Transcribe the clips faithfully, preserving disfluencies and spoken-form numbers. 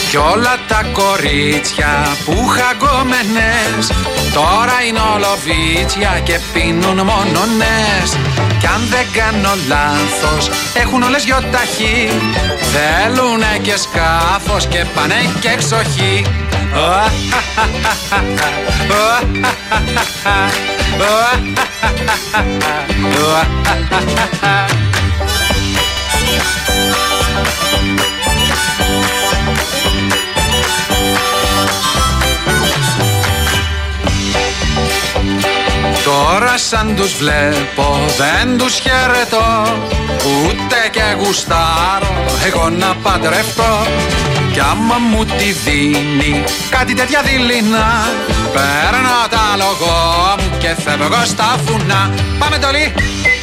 Κι όλα τα κορίτσια που είχα γκόμενες τώρα είναι όλο βίτσια και πίνουν μόνο νες. Κι αν δεν κάνω λάθος έχουν όλες γιοταχή, θέλουνε και σκάφος και πάνε και εξοχή. Τώρα σαν τους βλέπω δεν τους χαιρετώ, ούτε και γουστάρω εγώ να παντρευτώ. Κι άμα μου τη δίνει κάτι τέτοια δειλινά, παίρνω τα λογό μου και φεύγω στα βουνά. Πάμε Ντολή!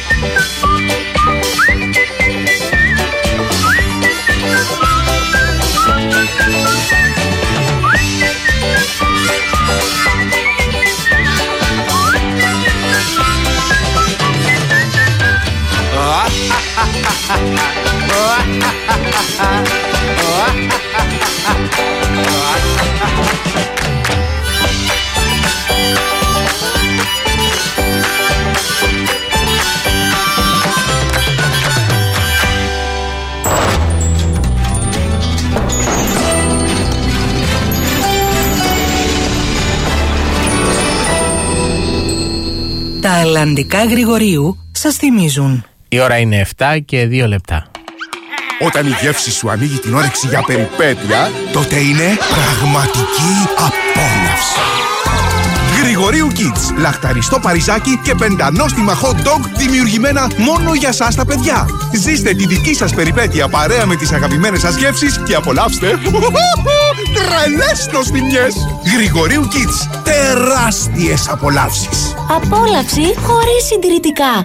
Τα Ελλαντικά Γρηγορίου σας θυμίζουν. Η ώρα είναι επτά και δύο λεπτά. Όταν η γεύση σου ανοίγει την όρεξη για περιπέτεια, τότε είναι πραγματική απόλαυση. Γρηγορίου Kids. Λαχταριστό παριζάκι και πεντανόστιμα hot dog δημιουργημένα μόνο για σας τα παιδιά. Ζήστε τη δική σας περιπέτεια παρέα με τις αγαπημένες σας γεύσεις και απολαύστε τρελές νοστιμιές. Γρηγορίου Kids. Τεράστιες απολαύσεις. Απόλαυση χωρίς συντηρητικά.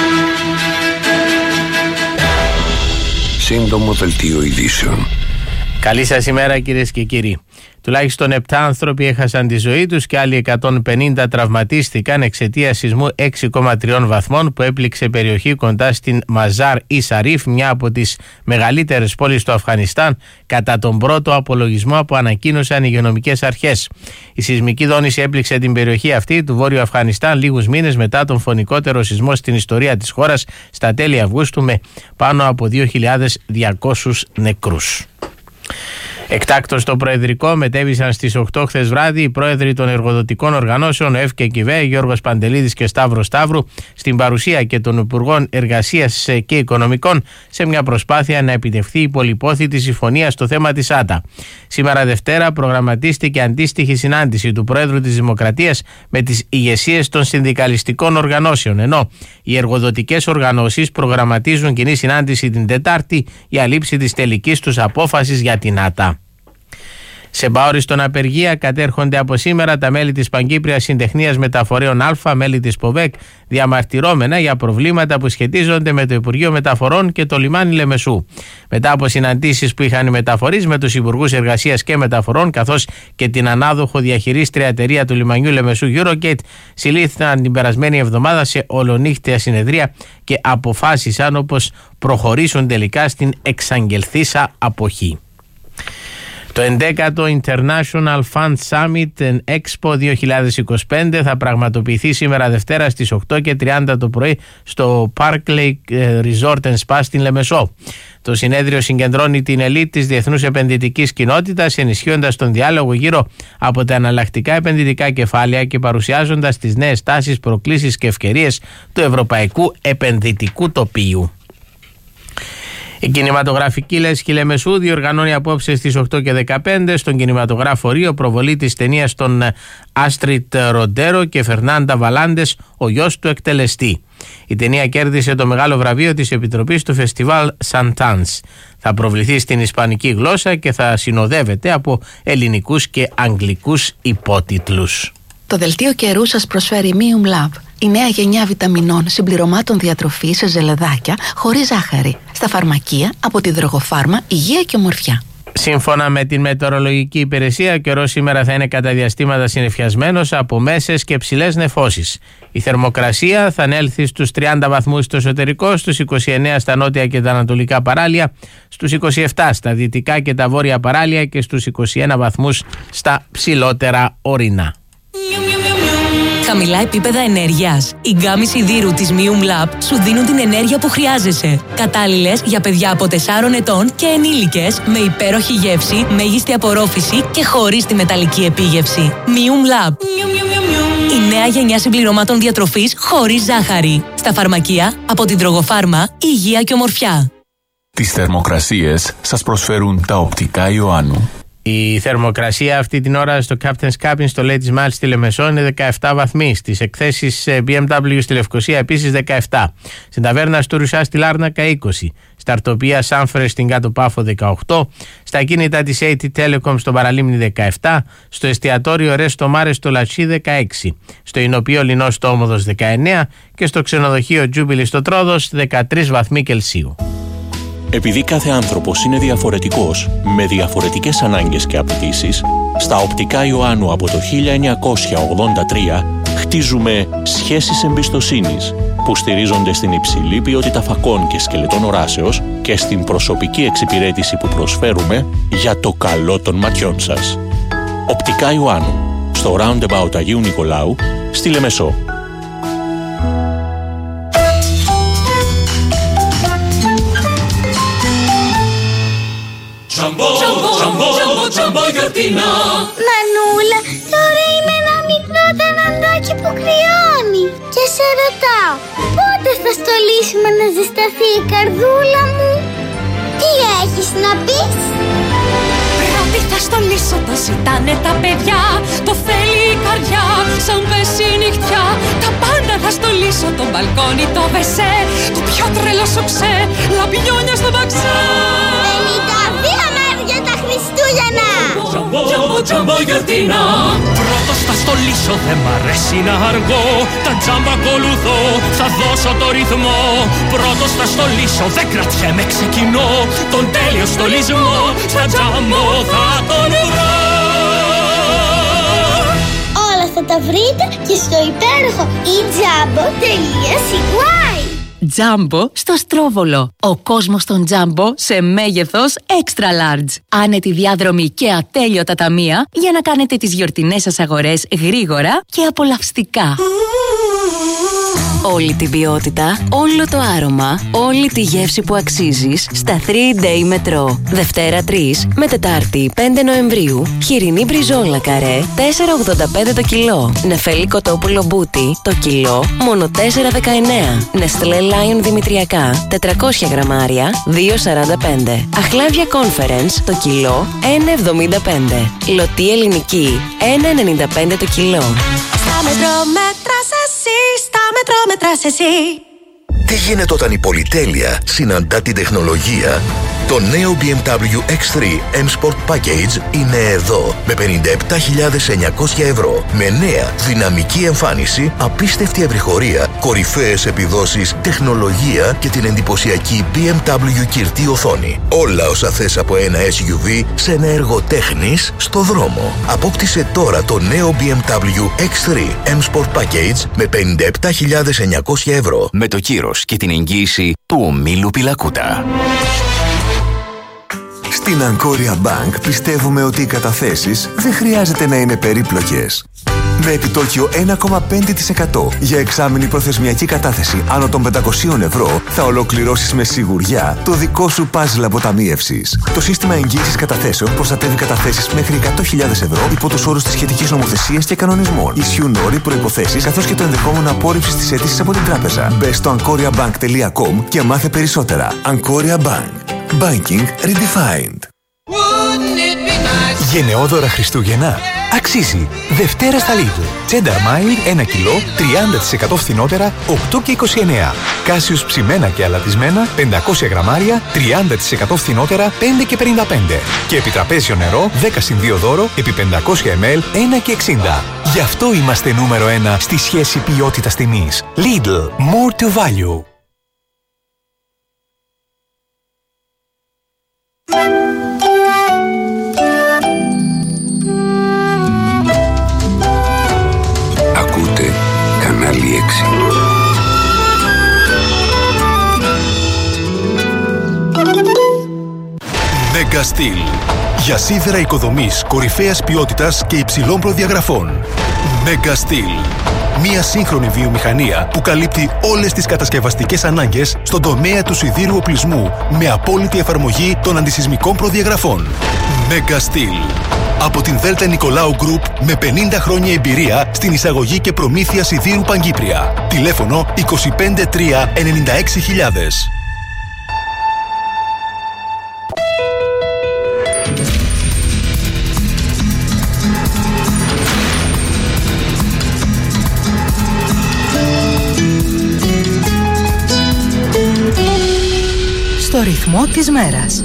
Σύντομο δελτίο ειδήσεων. Καλή σας ημέρα κυρίες και κύριοι. Τουλάχιστον επτά άνθρωποι έχασαν τη ζωή τους και άλλοι εκατόν πενήντα τραυματίστηκαν εξαιτίας σεισμού έξι κόμμα τρία βαθμών που έπληξε περιοχή κοντά στην Μαζάρ ή Σαρίφ, μια από τις μεγαλύτερες πόλεις του Αφγανιστάν, κατά τον πρώτο απολογισμό που ανακοίνωσαν οι υγειονομικές αρχές. Η σεισμική δόνηση έπληξε την περιοχή αυτή του Βόρειου Αφγανιστάν λίγους μήνες μετά τον φωνικότερο σεισμό στην ιστορία της χώρας στα τέλη Αυγούστου, με πάνω από δύο χιλιάδες διακόσιους νεκρούς. Εκτάκτως στο Προεδρικό μετέβησαν στις οκτώ χθες βράδυ οι πρόεδροι των εργοδοτικών οργανώσεων ΕΦ και ΚΙΒΕ, Γιώργος Παντελίδης και Σταύρος Σταύρου, στην παρουσία και των Υπουργών Εργασίας και Οικονομικών, σε μια προσπάθεια να επιτευχθεί η πολυπόθητη συμφωνία στο θέμα της ΆΤΑ. Σήμερα Δευτέρα προγραμματίστηκε αντίστοιχη συνάντηση του Πρόεδρου της Δημοκρατίας με τις ηγεσίες των συνδικαλιστικών οργανώσεων, ενώ οι εργοδοτικές οργανώσεις προγραμματίζουν κοινή συνάντηση την Τετάρτη για λήψη της τελικής τους απόφασης για την ΆΤΑ. Σε μπαόριστον απεργία κατέρχονται από σήμερα τα μέλη της Παγκύπριας Συντεχνίας Μεταφορέων Α, μέλη της ΠΟΒΕΚ, διαμαρτυρόμενα για προβλήματα που σχετίζονται με το Υπουργείο Μεταφορών και το λιμάνι Λεμεσού. Μετά από συναντήσεις που είχαν οι μεταφορείς με τους Υπουργούς Εργασίας και Μεταφορών, καθώς και την ανάδοχο διαχειρίστρια εταιρεία του λιμανιού Λεμεσού Eurogate, συλλήφθηκαν την περασμένη εβδομάδα σε ολονύχτια συνεδρία και αποφάσισαν όπως προχωρήσουν τελικά στην εξαγγελθήσα αποχή. Το ενδέκατο International Fund Summit and Expo δύο χιλιάδες είκοσι πέντε θα πραγματοποιηθεί σήμερα Δευτέρα στις οκτώ και τριάντα το πρωί στο Park Lake Resort and Spa στην Λεμεσό. Το συνέδριο συγκεντρώνει την ελίτ της διεθνούς επενδυτικής κοινότητας, ενισχύοντας τον διάλογο γύρω από τα εναλλακτικά επενδυτικά κεφάλαια και παρουσιάζοντας τις νέες τάσεις, προκλήσεις και ευκαιρίες του ευρωπαϊκού επενδυτικού τοπίου. Η κινηματογραφική λέσχη Λεμεσού διοργανώνει απόψε στις οκτώ και δεκαπέντε στον κινηματογράφο Ρίο προβολή της ταινίας των Άστριτ Ροντέρο και Φερνάντα Βαλάντες, ο γιος του εκτελεστή. Η ταινία κέρδισε το μεγάλο βραβείο της Επιτροπής του Φεστιβάλ Σαντάνς. Θα προβληθεί στην ισπανική γλώσσα και θα συνοδεύεται από ελληνικούς και αγγλικούς υπότιτλους. Το δελτίο καιρού σας προσφέρει Mium Lab, η νέα γενιά βιταμινών συμπληρωμάτων διατροφής σε ζελεδάκια χωρίς ζάχαρη. Στα φαρμακεία από τη Δρογοφάρμα, υγεία και ομορφιά. Σύμφωνα με την μετεωρολογική υπηρεσία, ο καιρός σήμερα θα είναι κατά διαστήματα συννεφιασμένος από μέσες και ψηλές νεφώσεις. Η θερμοκρασία θα ανέλθει στους τριάντα βαθμούς στο εσωτερικό, στους είκοσι εννέα στα νότια και τα ανατολικά παράλια, στους είκοσι επτά στα δυτικά και τα βόρεια παράλια και στους είκοσι ένα βαθμούς στα ψηλότερα ορεινά. Χαμηλά επίπεδα ενέργειας. Οι γκάμοι σιδήρου της Mium Lab σου δίνουν την ενέργεια που χρειάζεσαι. Κατάλληλες για παιδιά από τεσσάρων ετών και ενήλικες, με υπέροχη γεύση, μέγιστη απορρόφηση και χωρίς τη μεταλλική επίγευση. Mium Lab. Η νέα γενιά συμπληρωμάτων διατροφής χωρίς ζάχαρη. Στα φαρμακεία, από την Τρογοφάρμα, υγεία και ομορφιά. Τις θερμοκρασίες σας προσφέρουν τα οπτικά Ιωάννου. Η θερμοκρασία αυτή την ώρα στο Captain's Cabin στο Ladies Mall στη Λεμεσό είναι δεκαεπτά βαθμοί. Στις εκθέσεις μπι εμ ντάμπλιου στη Λευκοσία επίσης δεκαεπτά. Στην ταβέρνα του Ρουσά στη Λάρνακα είκοσι. Στα αρτοπία Σάμφρε στην Κάτω Πάφο δεκαοκτώ. Στα κίνητα της έι τι Telecom στο Παραλίμνη δεκαεπτά. Στο εστιατόριο Ρέστο Μάρε στο Λατσί δεκαέξι. Στο Ινοπείο Λινό στο Όμοδος δεκαεννέα. Και στο ξενοδοχείο Τζούμπιλι στο Τρόδος δεκατρείς βαθμοί Κελσίου. Επειδή κάθε άνθρωπος είναι διαφορετικός, με διαφορετικές ανάγκες και απαιτήσεις, στα οπτικά Ιωάννου από το χίλια εννιακόσια ογδόντα τρία χτίζουμε σχέσεις εμπιστοσύνης που στηρίζονται στην υψηλή ποιότητα φακών και σκελετών οράσεως και στην προσωπική εξυπηρέτηση που προσφέρουμε για το καλό των ματιών σας. Οπτικά Ιωάννου, στο Roundabout Αγίου Νικολάου, στη Λεμεσό. Τζαμπό, τζαμπό, τζαμπό, τζαμπό γιορτινά. Μανούλα, τώρα είμαι ένα μικρό ταναντάκι που κρυώνει. Και σε ρωτάω, πότε θα στολίσουμε να ζεσταθεί η καρδούλα μου? Τι έχεις να πεις? Πρώτη θα στολίσω, το ζητάνε τα παιδιά. Το θέλει η καρδιά, σαν πέσει η νυχτιά. Τα πάντα θα στολίσω, το μπαλκόνι, το βεσέ. Το πιο τρελό σοξέ, λαμπιόνια στο μπαξέ. Χριστούγεννα! Τζαμπό, τζαμπό, τζαμπό γιορτινά. Πρώτος θα στολίσω, δεν μ' αρέσει να αργώ. Τα τζάμπα ακολουθώ, θα δώσω το ρυθμό. Πρώτος θα στολίσω, δεν κρατιέμαι, ξεκινώ. Τον τέλειο στολισμό, στα τζάμπο θα τον βρω. Όλα θα τα βρείτε και στο υπέροχο i τζάμπο τελεία σι γουάι. Τζάμπο στο Στρόβολο. Ο κόσμος των Τζάμπο σε μέγεθος extra large. Άνετη διάδρομη και ατέλειωτα ταμεία για να κάνετε τις γιορτινές σας αγορές γρήγορα και απολαυστικά. Όλη την ποιότητα, όλο το άρωμα, όλη τη γεύση που αξίζεις στα θρι ντέι Metro. Δευτέρα τρεις με Τετάρτη πέντε Νοεμβρίου. Χοιρινή μπριζόλα καρέ τέσσερα ογδόντα πέντε το κιλό. Νεφέλη κοτόπουλο μπούτι το κιλό μόνο τέσσερα δεκαεννέα. Νεστλέ Lion δημητριακά τετρακόσια γραμμάρια δύο σαράντα πέντε. Αχλάδια Conference το κιλό ένα εβδομήντα πέντε. Λωτή ελληνική ένα ενενήντα πέντε το κιλό. Στα μετρό μέτρας εσύ, στα μετρό μετράς εσύ. Τι γίνεται όταν η πολυτέλεια συναντά την τεχνολογία? Το νέο μπι εμ ντάμπλιου εξ θρι M Sport Package είναι εδώ με πενήντα επτά χιλιάδες εννιακόσια ευρώ. Με νέα δυναμική εμφάνιση, απίστευτη ευρυχωρία, κορυφαίες επιδόσεις, τεχνολογία και την εντυπωσιακή μπι εμ ντάμπλιου κυρτή οθόνη. Όλα όσα θες από ένα ες γιου βι σε ένα έργο τέχνης στο δρόμο. Απόκτησε τώρα το νέο μπι εμ ντάμπλιου εξ θρι M Sport Package με πενήντα επτά χιλιάδες εννιακόσια ευρώ. Με το κύρος και την εγγύηση του ομίλου Πιλακούτα. Στην Ancoria Bank πιστεύουμε ότι οι καταθέσεις δεν χρειάζεται να είναι περίπλοκες. Με επιτόκιο ένα κόμμα πέντε τοις εκατό για εξάμηνη προθεσμιακή κατάθεση άνω των πεντακόσια ευρώ θα ολοκληρώσεις με σιγουριά το δικό σου παζλ αποταμίευσης. Το σύστημα εγγύησης καταθέσεων προστατεύει καταθέσεις μέχρι εκατό χιλιάδες ευρώ υπό τους όρους της σχετικής νομοθεσίας και κανονισμών. Ισχύουν όροι, προϋποθέσεις καθώς και το ενδεχόμενο απόρριψης της αίτησης από την τράπεζα. Μπες στο ancoria bank τελεία com και μάθε περισσότερα. Ancoria Bank. Banking Redefined. Γενναιόδωρα Χριστούγεννα. Αξίζει. Δευτέρα στα Lidl. Cheddar Mile ένα κιλό, τριάντα τοις εκατό φθηνότερα, οκτώ και είκοσι εννέα. Κάσιος ψημένα και αλατισμένα, πεντακόσια γραμμάρια, τριάντα τοις εκατό φθηνότερα, πέντε και πενήντα πέντε. Και επιτραπέζιο νερό, δέκα συν δύο δώρο, επί πεντακόσια μιλιλίτρα, ένα και εξήντα. Γι' αυτό είμαστε νούμερο ένα στη σχέση ποιότητας τιμής. Lidl. More to value. Megastil. Για σίδερα οικοδομής κορυφαίας ποιότητας και υψηλών προδιαγραφών. Megastil. Μια σύγχρονη βιομηχανία που καλύπτει όλες τις κατασκευαστικές ανάγκες στον τομέα του σιδήρου οπλισμού με απόλυτη εφαρμογή των αντισυσμικών προδιαγραφών. Megastil. Από την Δέλτα Νικολάου Γκρουπ με πενήντα χρόνια εμπειρία στην εισαγωγή και προμήθεια σιδήρου Παγκύπρια. Τηλέφωνο είκοσι πέντε τρία ενενήντα έξι χιλιάδες. Στο ρυθμό της μέρας.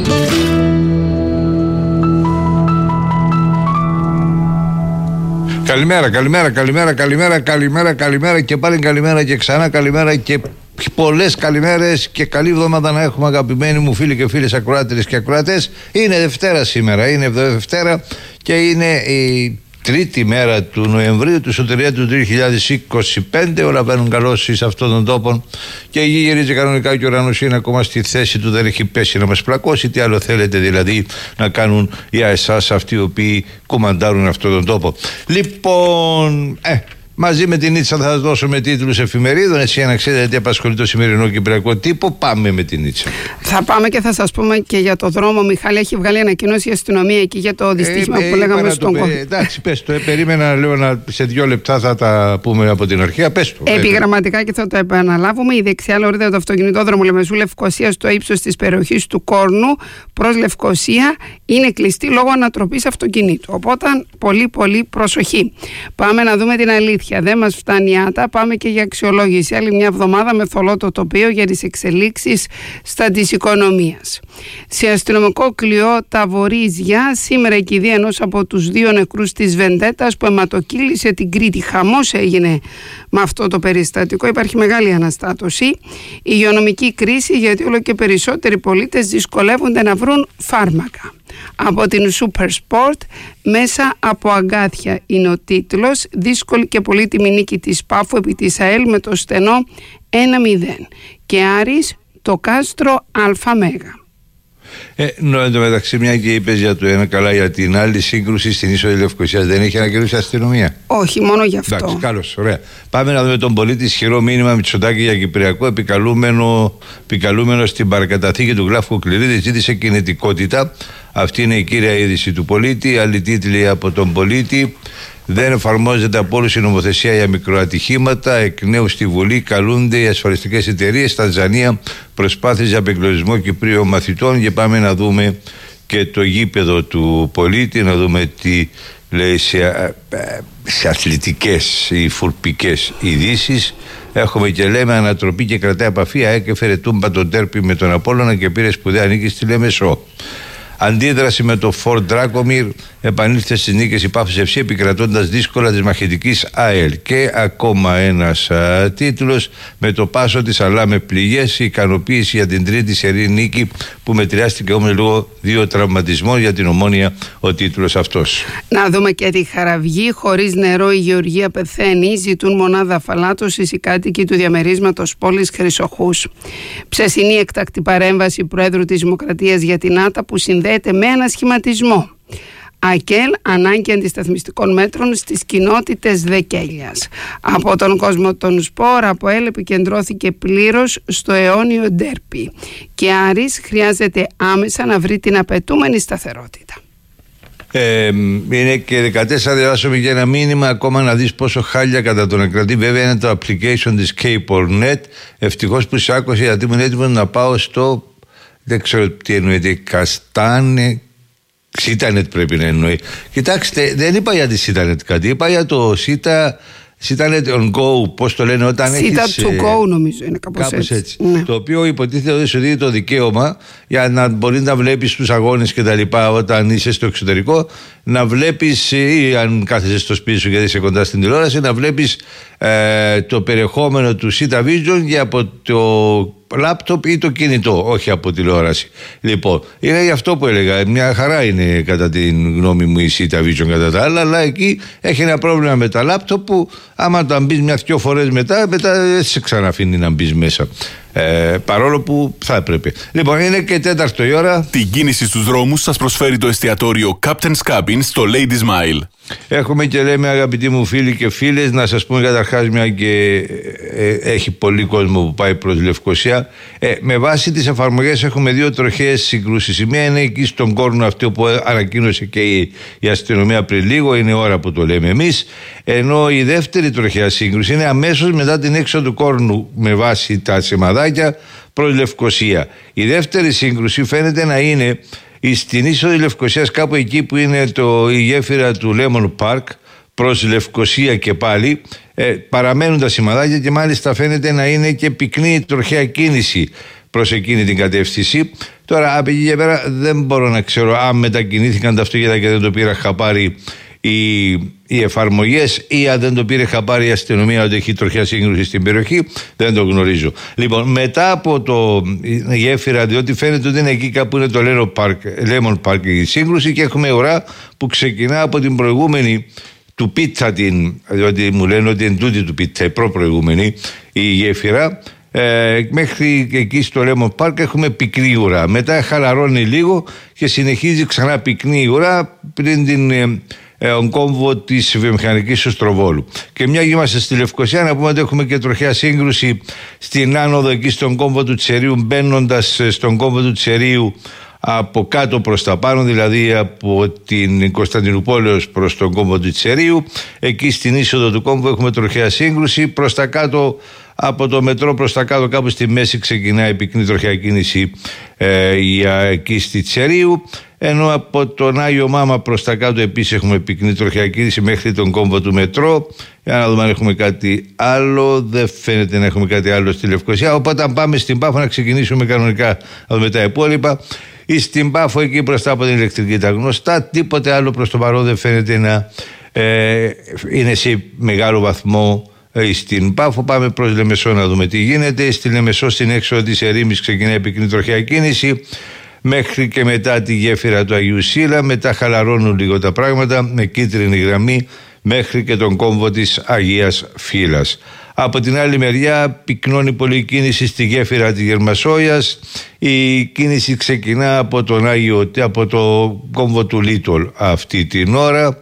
Καλημέρα, καλημέρα, καλημέρα, καλημέρα, καλημέρα, καλημέρα και πάλι καλημέρα και ξανά καλημέρα και πολλές καλημέρες και καλή εβδομάδα να έχουμε, αγαπημένοι μου φίλοι και φίλες ακροάτριες και ακροατές. Είναι Δευτέρα σήμερα, είναι Δευτέρα και είναι η τρίτη μέρα του Νοεμβρίου του σωτηρία του δύο χιλιάδες είκοσι πέντε. Όλα παίρνουν καλώς σε αυτόν τον τόπο και η γη γυρίζει κανονικά και ο ουρανός είναι ακόμα στη θέση του, δεν έχει πέσει να μας πλακώσει. Τι άλλο θέλετε δηλαδή να κάνουν για εσάς αυτοί οι οποίοι κουμαντάρουν αυτόν τον τόπο? Λοιπόν, ε, μαζί με την Νίτσα θα σας δώσουμε τίτλους εφημερίδων, έτσι για να ξέρετε τι απασχολεί το σημερινό κυπριακό τύπο. Πάμε με την Νίτσα. Θα πάμε και θα σας πούμε και για το δρόμο. Μιχάλη, έχει βγάλει ανακοινώσει η αστυνομία εκεί για το δυστύχημα ε, που ε, λέγαμε στον κόσμο. Εντάξει, πες το. Ε, περίμενα λέω να, σε δύο λεπτά θα τα πούμε από την αρχή. Πες το. Επιγραμματικά και θα το επαναλάβουμε. Η δεξιά λωρίδα του αυτοκινητόδρομου Λεμεσού Λευκοσία στο ύψος της περιοχής του Κόρνου προς Λευκοσία είναι κλειστή λόγω ανατροπής αυτοκινήτου. Οπότε πολύ πολύ προσοχή. Πάμε να δούμε την αλήθεια. Δεν μας φτάνει άτα, πάμε και για αξιολόγηση. Άλλη μια εβδομάδα με θολό το τοπίο για τις εξελίξεις στα της οικονομίας. Σε αστυνομικό κλειό τα Βορίζια, σήμερα η κηδεία ενός από τους δύο νεκρούς της Βεντέτας που αιματοκύλησε την Κρήτη. Χαμός έγινε με αυτό το περιστατικό. Υπάρχει μεγάλη αναστάτωση. Η υγειονομική κρίση, γιατί όλο και περισσότεροι πολίτες δυσκολεύονται να βρουν φάρμακα. Από την Super Sport, μέσα από αγκάθια είναι ο τίτλος. Δύσκολη και πολύτιμη νίκη της Πάφου επί της ΑΕΛ με το στενό ένα μηδέν. Και Άρης το κάστρο Αλφα Μέγα. Ε, νο, εν τω μεταξύ, μια και είπες για το ένα, καλά για την άλλη σύγκρουση στην είσοδο Λευκοσίας, δεν έχει ανακοινώσει η αστυνομία? Όχι, μόνο γι' αυτό. Εντάξει, καλώς, ωραία. Πάμε να δούμε τον πολίτη. Ισχυρό μήνυμα Μητσοτάκη για Κυπριακό. Επικαλούμενο, επικαλούμενο στην παρακαταθήκη του Γλάφκου Κληρίδη, ζήτησε κινητικότητα. Αυτή είναι η κύρια είδηση του πολίτη. Άλλη τίτλοι από τον πολίτη. Δεν εφαρμόζεται από όλους η νομοθεσία για μικροατυχήματα. Εκ νέου στη Βουλή καλούνται οι ασφαλιστικές εταιρείες. Τανζανία, προσπάθειες για απεγκλωβισμό Κυπρίων μαθητών. Και πάμε να δούμε και το γήπεδο του πολίτη, να δούμε τι λέει σε, σε αθλητικές ή φουρπικές ειδήσεις. Έχουμε και λέμε ανατροπή και κρατάει επαφή. ΑΕΚ έφερε τούμπα τον τέρπι με τον Απόλλωνα και πήρε σπουδαία νίκη στη Λέμεσο. Αντίδραση με το Φορντ Ντράκομιρ, επανήλθε στις νίκες η Πάφος Εφ Σι επικρατώντας δύσκολα της μαχητικής ΑΕΛ. Και ακόμα ένας α, τίτλος με το πάσο της αλλά με πληγές, η ικανοποίηση για την τρίτη σερή νίκη που μετριάστηκε όμως λόγω δύο τραυματισμών για την Ομόνοια ο τίτλος αυτός. Να δούμε και τη Χαραυγή. Χωρίς νερό η Γεωργία πεθαίνει, ζητούν μονάδα αφαλάτωσης οι κάτοικοι του διαμερίσματος πόλης Χρυσοχούς. Ψεσινή εκτακτή παρέμβαση Προέδρου της Δημοκρατίας για την ΆΤΑ που συνδέεται με ανασχηματισμό. ΑΚΕΛ, ανάγκη αντισταθμιστικών μέτρων στις κοινότητες Δεκέλιας. Από τον κόσμο των σπορ, από ΕΛ επικεντρώθηκε πλήρως στο αιώνιο ντέρπι. Και Άρης χρειάζεται άμεσα να βρει την απαιτούμενη σταθερότητα. Ε, είναι και δεκατέσσερα, διαβάσαμε για ένα μήνυμα ακόμα να δεις πόσο χάλια κατά τον εκκρατή. Βέβαια είναι το application της Kport.net. Ευτυχώς που σε άκουσα, γιατί ήμουν έτοιμος να πάω στο, δεν ξέρω τι εννοείται, Καστάνε, Σίτανετ πρέπει να εννοεί. Κοιτάξτε, δεν είπα για τη Σίτανετ κάτι, είπα για το Σίτα, Σίτανετ on go, πώς το λένε όταν έχεις... Σίτα to go νομίζω είναι κάπως, κάπως έτσι, έτσι. Ναι. Το οποίο υποτίθεται ότι σου δίνει το δικαίωμα για να μπορεί να βλέπεις τους αγώνες και τα λοιπά όταν είσαι στο εξωτερικό, να βλέπεις, ή αν κάθεσαι στο σπίτι σου γιατί είσαι κοντά στην τηλεόραση, να βλέπεις ε, το περιεχόμενο του Sita Vision για από το λάπτοπ ή το κινητό, όχι από τηλεόραση. Λοιπόν, είναι γι' αυτό που έλεγα. Μια χαρά είναι κατά την γνώμη μου η Sita Vision κατά τα άλλα, αλλά εκεί έχει ένα πρόβλημα με τα λάπτοπ που άμα τα μπει μια-δυο φορές μετά, μετά δεν σε ξαναφήνει να μπει μέσα. Ε, παρόλο που θα έπρεπε. Λοιπόν, είναι και τέταρτο η ώρα. Την κίνηση στους δρόμους σας προσφέρει το εστιατόριο Captain's Cabin στο Ladies Mile. Έχουμε και λέμε, αγαπητοί μου φίλοι και φίλες, να σας πούμε καταρχάς, μια και ε, ε, έχει πολύ κόσμο που πάει προς Λευκωσία. Ε, με βάση τις εφαρμογές έχουμε δύο τροχαίες συγκρούσεις. Η μία είναι εκεί στον Κόρνο, αυτό που ανακοίνωσε και η, η αστυνομία πριν λίγο, είναι ώρα που το λέμε εμείς. Ενώ η δεύτερη τροχαία σύγκρουση είναι αμέσως μετά την έξοδο του Κόρνου, με βάση τα σημαδάκια, προς Λευκωσία. Η δεύτερη σύγκρουση φαίνεται να είναι στην είσοδο Λευκωσίας, κάπου εκεί που είναι το, η γέφυρα του Lemon Park, προς Λευκωσία και πάλι. Ε, παραμένουν τα σημαδάκια και μάλιστα φαίνεται να είναι και πυκνή τροχαία κίνηση προς εκείνη την κατεύθυνση. Τώρα από εκεί και πέρα δεν μπορώ να ξέρω αν μετακινήθηκαν τα αυτοκίνητα και δεν το πήρα χαπάρι οι, οι εφαρμογές, ή αν δεν το πήρε χαπάρι η αστυνομία ότι έχει τροχιά σύγκρουση στην περιοχή, δεν το γνωρίζω. Λοιπόν, μετά από το η γέφυρα, διότι φαίνεται ότι είναι εκεί κάπου είναι το Lemon Park η σύγκρουση, και έχουμε ουρά που ξεκινά από την προηγούμενη του Πίτσα, την, διότι μου λένε ότι είναι τούτη του Πίτσα, η προ-προηγούμενη η γέφυρα. Ε, μέχρι εκεί στο Lemon Park έχουμε πυκνή ουρά. Μετά χαλαρώνει λίγο και συνεχίζει ξανά πυκνή ουρά πριν την ε, ε, κόμβο της βιομηχανικής του Στροβόλου. Και μια και είμαστε στη Λευκωσία, να πούμε ότι έχουμε και τροχαία σύγκρουση στην άνοδο εκεί στον κόμβο του Τσερίου, μπαίνοντας στον κόμβο του Τσερίου από κάτω προς τα πάνω, δηλαδή από την Κωνσταντινούπολη προς τον κόμβο του Τσερίου. Εκεί στην είσοδο του κόμβου έχουμε τροχαία σύγκρουση. Προς τα κάτω, από το μετρό προς τα κάτω, κάπου στη μέση ξεκινάει η πυκνή τροχαία κίνηση ε, για εκεί στη Τσερίου. Ενώ από τον Άγιο Μάμα προς τα κάτω επίσης έχουμε πυκνή τροχαία κίνηση μέχρι τον κόμβο του μετρό. Για να δούμε αν έχουμε κάτι άλλο. Δεν φαίνεται να έχουμε κάτι άλλο στη Λευκωσία. Οπότε αν πάμε στην Πάφο να ξεκινήσουμε κανονικά, να δούμε τα υπόλοιπα. Ή στην Πάφο εκεί μπροστά από την ηλεκτρική τα γνωστά. Τίποτε άλλο προς το παρόν δεν φαίνεται να ε, είναι σε μεγάλο βαθμό ε, στην Πάφο. Πάμε προς Λεμεσό να δούμε τι γίνεται. Στη Λεμεσό, στην έξοδο της ερήμης, ξεκινάει πυκνή τροχαία κίνηση μέχρι και μετά τη γέφυρα του Αγίου Σίλα. Μετά χαλαρώνουν λίγο τα πράγματα με κίτρινη γραμμή μέχρι και τον κόμβο της Αγίας Φύλας. Από την άλλη μεριά πυκνώνει πολύ κίνηση στη γέφυρα της Γερμασόιας. Η κίνηση ξεκινά από τον Άγιο, από το κόμβο του Λίτολ αυτή την ώρα.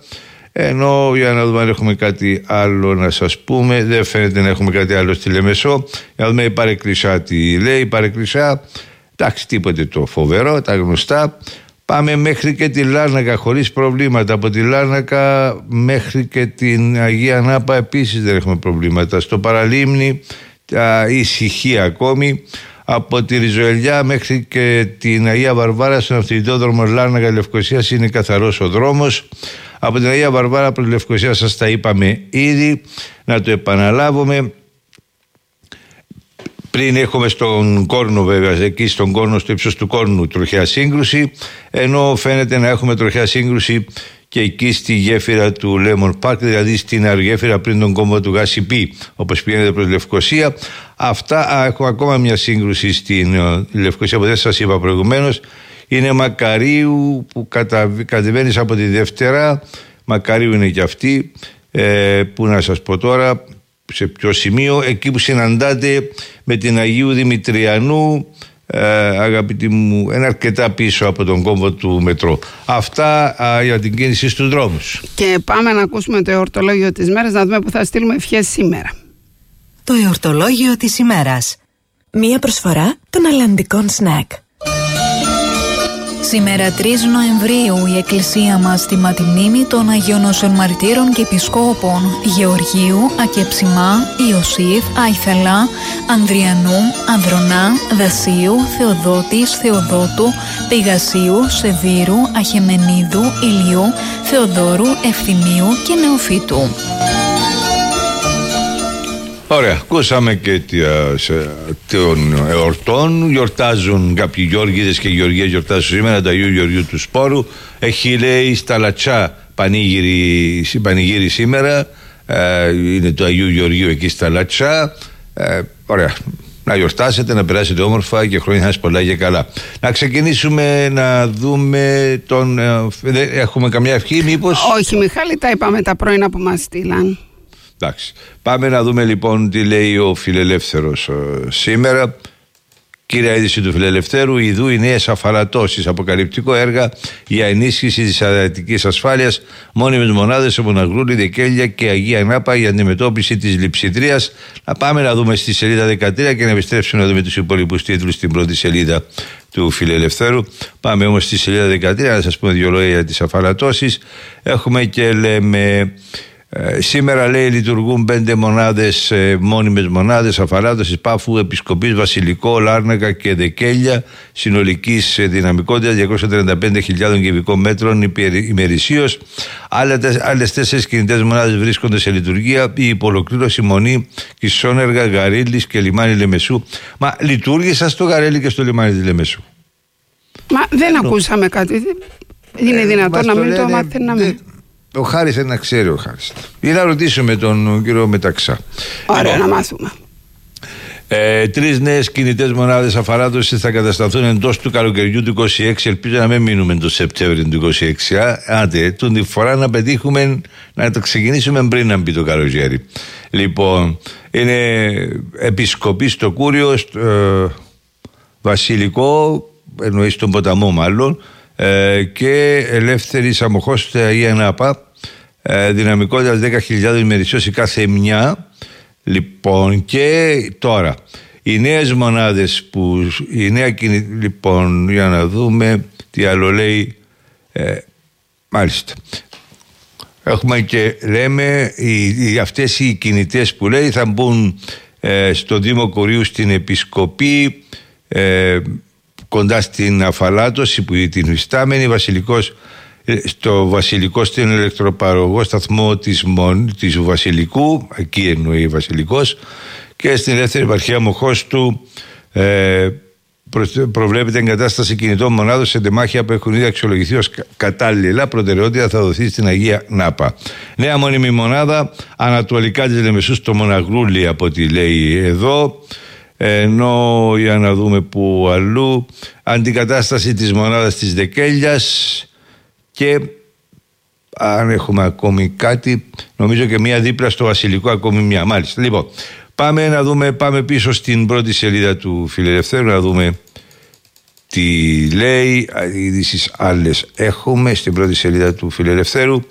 Ενώ για να δούμε αν έχουμε κάτι άλλο να σας πούμε, δεν φαίνεται να έχουμε κάτι άλλο στη Λεμεσό. Για να δούμε η Παρεκκλησά τι λέει. Η Παρεκκλησά, εντάξει, τίποτε το φοβερό, τα γνωστά. Πάμε μέχρι και τη Λάρνακα χωρίς προβλήματα. Από τη Λάρνακα μέχρι και την Αγία Νάπα επίσης δεν έχουμε προβλήματα. Στο Παραλίμνη ησυχία ακόμη. Από τη Ριζοελιά μέχρι και την Αγία Βαρβάρα στον αυτοκινητόδρομο Λάρνακα Λευκωσίας είναι καθαρός ο δρόμος. Από την Αγία Βαρβάρα προς Λευκωσία σας τα είπαμε ήδη, να το επαναλάβουμε. Πριν έχουμε στον Κόρνο, βέβαια, εκεί στον Κόρνο, στο ύψος του Κόρνου, τροχαία σύγκρουση, ενώ φαίνεται να έχουμε τροχαία σύγκρουση και εκεί στη γέφυρα του Lemon Park, δηλαδή στην αργέφυρα πριν τον κόμβο του Γασιπί, όπως πηγαίνετε προς Λευκωσία. Αυτά, έχουμε ακόμα μια σύγκρουση στην Λευκωσία που δεν σας είπα προηγουμένως. Είναι Μακαρίου που κατεβαίνεις από τη Δευτέρα. Μακαρίου είναι και αυτή, ε, που να σας πω τώρα σε ποιο σημείο, εκεί που συναντάτε με την Αγίου Δημητριανού, ε, αγαπητοί μου, είναι αρκετά πίσω από τον κόμβο του μετρό. Αυτά α, για την κίνηση στους δρόμους. Και πάμε να ακούσουμε το εορτολόγιο της μέρας, να δούμε που θα στείλουμε ευχές σήμερα. Το εορτολόγιο της ημέρας. Μία προσφορά των αλλαντικών σνακ. Σήμερα τρεις Νοεμβρίου η Εκκλησία μας τιμά τη μνήμη των Αγίων Όσων Μαρτύρων και Επισκόπων Γεωργίου, Ακεψιμά, Ιωσήφ, Αϊθαλά, Ανδριανού, Ανδρονά, Δασίου, Θεοδότης, Θεοδότου, Πηγασίου, Σεβίρου, Αχεμενίδου, Ηλιού, Θεοδόρου, Ευθυμίου και Νεοφύτου. Ωραία, ακούσαμε και των εορτών. Γιορτάζουν κάποιοι Γιώργηδες και Γεωργίες, γιορτάζουν σήμερα τα Αγίου Γεωργίου του Σπόρου. Έχει, λέει, στα Λατσά πανήγυρι, πανηγύρι σήμερα. Ε, είναι το Αγίου Γεωργίου εκεί στα Λατσά. Ε, ωραία, να γιορτάσετε, να περάσετε όμορφα και χρόνια σας πολλά και καλά. Να ξεκινήσουμε να δούμε τον... Ε, έχουμε καμιά ευχή μήπως? Όχι Μιχάλη, τα είπαμε τα πρωινά που μας στείλαν. Εντάξει. Πάμε να δούμε λοιπόν τι λέει ο Φιλελεύθερος ε, σήμερα. Κύρια είδηση του Φιλελευθέρου, ιδού οι νέες αφαλατώσεις. Αποκαλυπτικό έργα για ενίσχυση της αδρατικής ασφάλειας. Μόνιμες μονάδες σε Μοναγρούλη, Δεκέλια και Αγία Νάπα για αντιμετώπιση της λειψιδρίας. Να πάμε να δούμε στη σελίδα δεκατρία και να επιστρέψουμε να δούμε τους υπόλοιπους τίτλους στην πρώτη σελίδα του Φιλελευθέρου. Πάμε όμως στη σελίδα δεκατρία να σας πούμε δύο λόγια για τις αφαλατώσεις. Έχουμε και λέμε. Ε, σήμερα λέει λειτουργούν πέντε μονάδες, ε, μόνιμες μονάδες αφαλάτωσης Πάφου, Επισκοπής, Βασιλικό, Λάρνακα και Δεκέλια, συνολικής ε, δυναμικότητας διακόσιες τριάντα πέντε χιλιάδες κυβικών μέτρων ημερησίως. Άλλες τέσσερις κινητές μονάδες βρίσκονται σε λειτουργία. Η υπολοκλήρωση Μονή, Κισόνεργα, Γαρίλης και Λιμάνι Λεμεσού. Μα λειτουργήσα στο Γαρέλι και στο Λιμάνι της Λεμεσού. Μα δεν Ενώ. ακούσαμε κάτι. Είναι ε, δυνατόν να μην το μάθαιναμε. Ο Χάρης δεν να ξέρει ο Χάρης. Ή να ρωτήσουμε τον κύριο Μεταξά. Ωραία, να μάθουμε. Ε, Τρεις νέες κινητές μονάδες αφαλάτωσης θα κατασταθούν εντός του καλοκαιριού του είκοσι έξι. Ελπίζω να μην μείνουμε το Σεπτέμβριο του είκοσι έξι. Άντε, τον τη φορά να πετύχουμε να το ξεκινήσουμε πριν να μπει το καλοκαίρι. Λοιπόν, είναι επισκοπή στο Κούριο, στο, ε, Βασιλικό, εννοεί στον ποταμό μάλλον. Ε, και ελεύθερη αμοχώς στη Αγία Νάπα, ε, δυναμικότητας δέκα χιλιάδες ημερησίως η κάθε μια. Λοιπόν, και τώρα οι νέες μονάδες που η νέα κινη... λοιπόν, για να δούμε τι άλλο λέει. ε, μάλιστα έχουμε και λέμε οι, οι, αυτές οι κινητές που λέει θα μπουν ε, στο Δήμο Κορείου στην Επισκοπή, ε, κοντά στην αφαλάτωση που είναι την υφιστάμενη, Βασιλικός, στο Βασιλικό, στην ηλεκτροπαραγωγό σταθμό της, Μον, της Βασιλικού, εκεί εννοεί Βασιλικός, και στην ελεύθερη επαρχία Μοχώστου ε, προ, προβλέπεται εγκατάσταση κινητών μονάδων σε τεμάχια που έχουν ήδη αξιολογηθεί ως κατάλληλα. Προτεραιότητα θα δοθεί στην Αγία Νάπα. Νέα μόνιμη μονάδα ανατολικά της Λεμεσού στο Μοναγρούλι, από ό,τι λέει εδώ. Ενώ για να δούμε που αλλού, αντικατάσταση της μονάδας της Δεκέλιας και αν έχουμε ακόμη κάτι, νομίζω και μία δίπλα στο Βασιλικό, ακόμη μία. Μάλιστα. Λοιπόν, πάμε να δούμε, πάμε πίσω στην πρώτη σελίδα του Φιλελευθέρου να δούμε τι λέει. Ειδήσεις άλλες έχουμε στην πρώτη σελίδα του Φιλελευθέρου.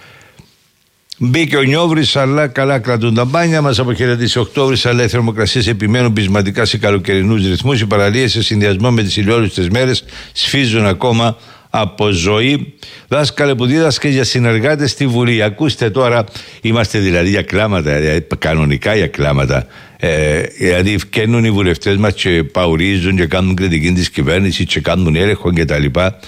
Μπήκε ο Νιόβρης, αλλά καλά κρατούν τα μπάνια μας. Αποχαιρετήσει Οκτώβρης, αλλά οι θερμοκρασίες επιμένουν πεισματικά σε καλοκαιρινούς ρυθμούς. Οι παραλίες σε συνδυασμό με τις ηλιόλουστες μέρες σφίζουν ακόμα από ζωή. Δάσκαλε που δίδασκε για συνεργάτες στη Βουλή. Ακούστε τώρα, είμαστε δηλαδή για κλάματα, δηλαδή κανονικά για κλάματα. Ε, δηλαδή βγαίνουν οι βουλευτές μας και παουρίζουν και κάνουν κριτική της κυβέρνησης και κάνουν έλεγχο κτλ.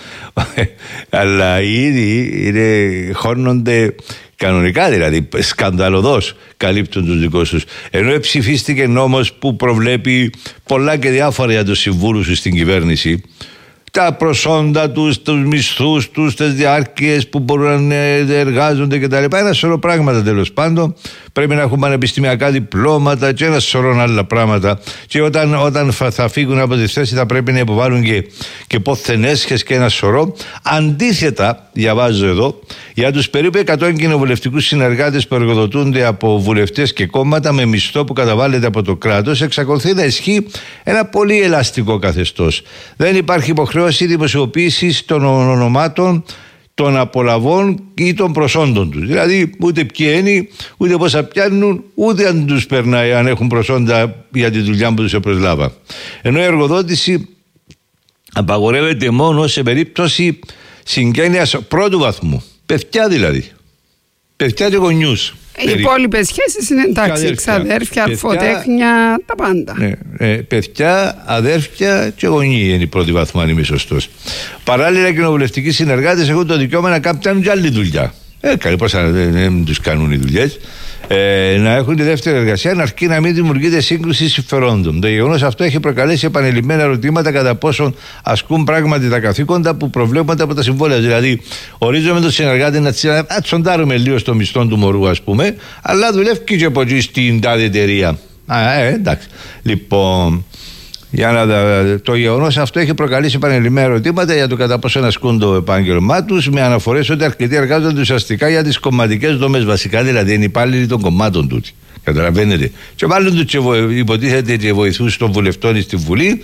Αλλά ήδη είναι, χώνονται κανονικά, δηλαδή σκανδαλωδώς καλύπτουν τους δικούς τους. Ενώ ψηφίστηκε νόμος που προβλέπει πολλά και διάφορα για τους συμβούλους στην κυβέρνηση, τα προσόντα τους, τους μισθούς τους, τις διάρκειες που μπορούν να εργάζονται κτλ. Ένα σωρό πράγματα τέλος πάντων. Πρέπει να έχουν πανεπιστημιακά διπλώματα και ένα σωρό άλλα πράγματα. Και όταν, όταν θα φύγουν από τη θέση θα πρέπει να υποβάλουν και, και ποθενέσχες και ένα σωρό. Αντίθετα, διαβάζω εδώ, για τους περίπου εκατό κοινοβουλευτικούς συνεργάτες που εργοδοτούνται από βουλευτές και κόμματα με μισθό που καταβάλλεται από το κράτος, εξακολουθεί να ισχύει ένα πολύ ελαστικό καθεστώς. Δεν υπάρχει υποχρέωση δημοσιοποίησης των ονομάτων των απολαβών ή των προσόντων τους. Δηλαδή ούτε ποιοι είναι, ούτε πόσα πιάνουν, ούτε αν τους περνάει, αν έχουν προσόντα για τη δουλειά που τους προσλάβα. Ενώ η εργοδότηση απαγορεύεται μόνο σε περίπτωση συγγένειας πρώτου βαθμού. Παιδιά δηλαδή. Παιδιά και γονιούς. Οι υπόλοιπες σχέσεις είναι εντάξει, ξαδέρφια, αρφοτέχνια, τα πάντα. Ναι, ε, παιδιά, αδέρφια και γονεί είναι η πρώτη βαθμό, αν είμαι σωστός. Παράλληλα, οι κοινοβουλευτικοί συνεργάτες έχουν το δικαίωμα να κάνουν και άλλη δουλειά. Ε, καλή, πώς δεν, δεν τους κάνουν οι δουλειές. Ε, να έχουν τη δεύτερη εργασία, αρκεί να μην δημιουργείται σύγκρουση συμφερόντων. Το γεγονός αυτό έχει προκαλέσει επανειλημμένα ερωτήματα κατά πόσον ασκούν πράγματι τα καθήκοντα που προβλέπονται από τα συμβόλαια. Δηλαδή, ορίζουμε τον συνεργάτη να τσοντάρουμε λίγο στο μισθό του μωρού, ας πούμε, αλλά δουλεύει και από εκεί στην τάδε εταιρεία. Α, ε, εντάξει. Λοιπόν, για να, το γεγονός αυτό έχει προκαλέσει επανειλημμένα ερωτήματα για το κατά πόσο ασκούν το επάγγελμά τους, με αναφορές ότι αρκετοί εργάζονται ουσιαστικά για τις κομματικές δομές. Βασικά δηλαδή είναι υπάλληλοι των κομμάτων του. Καταλαβαίνετε. Και μάλλον τους υποτίθεται και βοηθούς των βουλευτών στη Βουλή.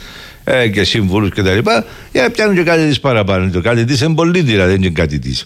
ε, και σύμβουλους κτλ. Για να πιάνουν και κάτι της παραπάνω. Το κάτι της είναι πολύ δηλαδή, δεν είναι κάτι της.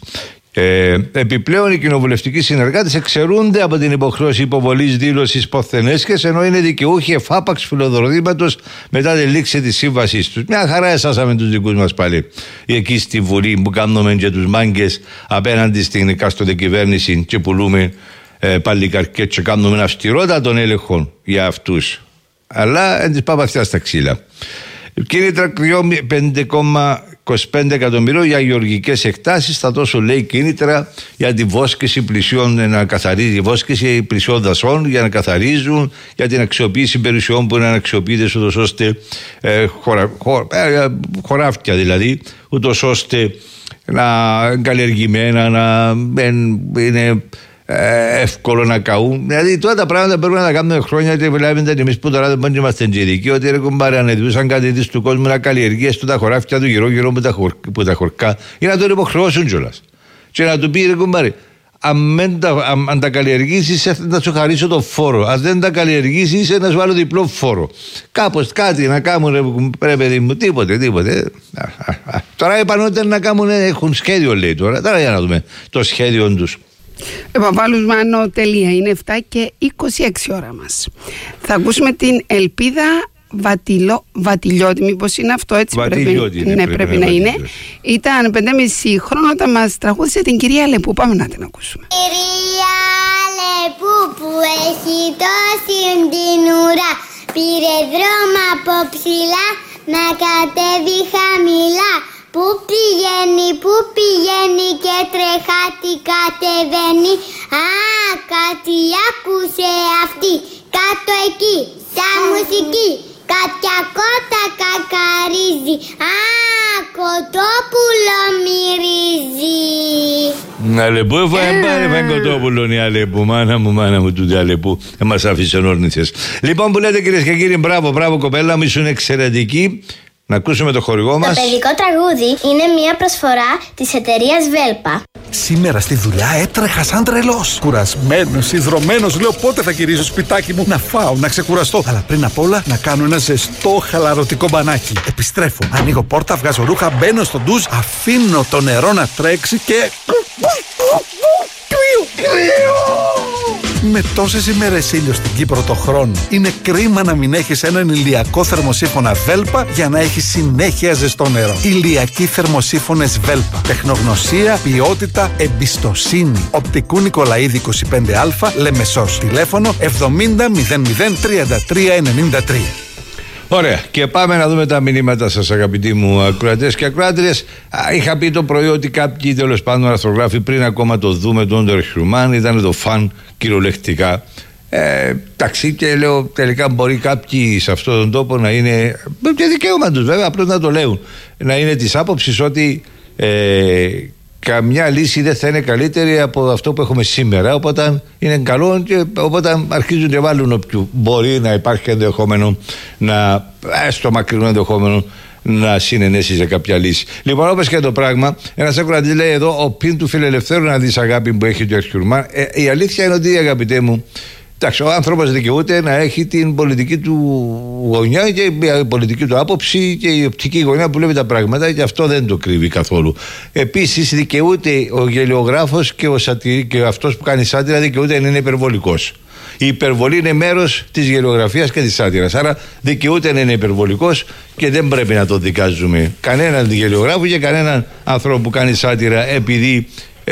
Ε, επιπλέον, οι κοινοβουλευτικοί συνεργάτες εξαιρούνται από την υποχρέωση υποβολής δήλωσης ποθενέσχες, ενώ είναι δικαιούχοι εφάπαξ φιλοδρομήματος μετά τη λήξη της σύμβασής τους. Μια χαρά εσάσαμε τους δικούς μας πάλι. Εκεί στη Βουλή που κάνουμε και τους μάγκες απέναντι στην εκάστοτε κυβέρνηση και πουλούμε ε, πάλι καρκέτ και κάνουμε αυστηρότατων έλεγχων για αυτούς. Αλλά εν της παπαθιάς στα ξύλα. Κίνητρα πέντε κόμμα είκοσι πέντε εκατομμυρίων για γεωργικές εκτάσεις, θα δώσω λέει κίνητρα για τη βόσκηση πλησιών, να καθαρίζει, βόσκηση πλησιών δασών για να καθαρίζουν, για την αξιοποίηση περιουσιών που είναι αναξιοποιητές, ούτως ώστε ε, χωρα, χω, ε, χωράφια δηλαδή, ούτως ώστε να καλλιεργημένα, να είναι ε, εύκολο να καούν. Δηλαδή τώρα τα πράγματα πρέπει να τα κάνουμε χρόνια και βλέπετε εμείς που τώρα δεν είμαστε ειδικοί, ότι έχουν παρανεδούσαν κάτι της του κόσμου να καλλιεργήσει του τα χωράφια του γύρω γύρω που τα, χορ, που τα χορκά, ή να τον υποχρεώσουν κιόλας και να του πει ρε κουμπάρι, αν, αν, αν τα καλλιεργήσεις να σου χαρίσω το φόρο, αν δεν τα καλλιεργήσεις να σου βάλω διπλό φόρο. Κάπως κάτι να κάνουν ρε παιδί μου, τίποτε, τίποτε. Τώρα είπαν ότι να κάνουν, έχουν σχέδιο λέει τώρα, τώρα για να δούμε το σχέδιο τους. Παπάλους Μάνο, τελεία. Είναι επτά και είκοσι έξι ώρα μας. Θα ακούσουμε την Ελπίδα Βατιλό, Βατιλιώτη. Μήπως είναι αυτό έτσι? Βατιλιώτη, πρέπει, ναι, πρέπει, πρέπει να είναι. Ήταν πεντέμισι χρόνο όταν μας τραγούδισε την κυρία Λεπού. Πάμε να την ακούσουμε. Κυρία Λεπού που έχει τόση την ουρά, πήρε δρόμο από ψηλά να κατέβει χαμηλά. Πού πηγαίνει, πού πηγαίνει και τρεχάτι κατεβαίνει. Α, κάτι άκουσε αυτή, κάτω εκεί, σαν μουσική. Κάποια κότα κακαρίζει, α, κοτόπουλο μυρίζει. Αλεπού, πάρε με κοτόπουλο η Αλεπού, μάνα μου, μάνα μου τούτη Αλεπού, δεν μας άφησαν όρνηθες. Λοιπόν που λέτε κυρίες και κύριοι, μπράβο, μπράβο κοπέλα μου, ήσουν εξαιρετική. Να ακούσουμε το χορηγό μας. Το παιδικό τραγούδι είναι μια προσφορά της εταιρείας Βέλπα. Σήμερα στη δουλειά έτρεχα σαν τρελός. Κουρασμένος, ιδρωμένος, λέω πότε θα γυρίσω σπιτάκι μου να φάω, να ξεκουραστώ. Αλλά πριν απ' όλα να κάνω ένα ζεστό χαλαρωτικό μπανάκι. Επιστρέφω, ανοίγω πόρτα, βγάζω ρούχα, μπαίνω στο ντουζ, αφήνω το νερό να τρέξει και... Με τόσες ημέρες ήλιο στην Κύπρο το χρόνο, είναι κρίμα να μην έχεις έναν ηλιακό θερμοσύφωνα Βέλπα για να έχεις συνέχεια ζεστό νερό. Ηλιακοί θερμοσύφωνες Βέλπα. Τεχνογνωσία, ποιότητα, εμπιστοσύνη. Οπτικού Νικολαίδη είκοσι πέντε α, Λεμεσός. Τηλέφωνο εβδομήντα μηδέν μηδέν τριάντα τρία ενενήντα τρία. Ωραία, και πάμε να δούμε τα μηνύματα σας αγαπητοί μου ακροατές και ακροάτριες. Είχα πει το πρωί ότι κάποιοι τέλος πάντων αρθρογράφοι πριν ακόμα το δούμε τον Τερχιουμάν ήταν το φαν κυριολεκτικά. Ε, εντάξει, και λέω τελικά μπορεί κάποιοι σε αυτόν τον τόπο να είναι, και δικαίωμα τους βέβαια, απλώς να το λέουν, να είναι της άποψης ότι ε, καμιά λύση δεν θα είναι καλύτερη από αυτό που έχουμε σήμερα. Οπότε είναι καλό και οπότε αρχίζουν και βάλουν όποιου μπορεί να υπάρχει ενδεχόμενο να, στο μακρινό ενδεχόμενο να συνενέσει σε κάποια λύση. Λοιπόν, όπως και το πράγμα, ένας ακροατής λέει εδώ, ο πιν του φιλελευθέρου να δεις αγάπη που έχει το Ερχιουρμάν. Ε, η αλήθεια είναι ότι, αγαπητέ μου, εντάξει, ο άνθρωπος δικαιούται να έχει την πολιτική του γωνιά και η πολιτική του άποψη και η οπτική γωνιά που βλέπει τα πράγματα, και αυτό δεν το κρύβει καθόλου. Επίσης, δικαιούται ο γελιογράφος και, ο σατυρί, και αυτός που κάνει σάτυρα δικαιούται να είναι υπερβολικός. Η υπερβολή είναι μέρος της γελιογραφίας και της σάτυρας. Άρα δικαιούται να είναι υπερβολικός και δεν πρέπει να το δικάζουμε κανέναν γελιογράφο και κανέναν άνθρωπο που κάνει σάτυρα επειδή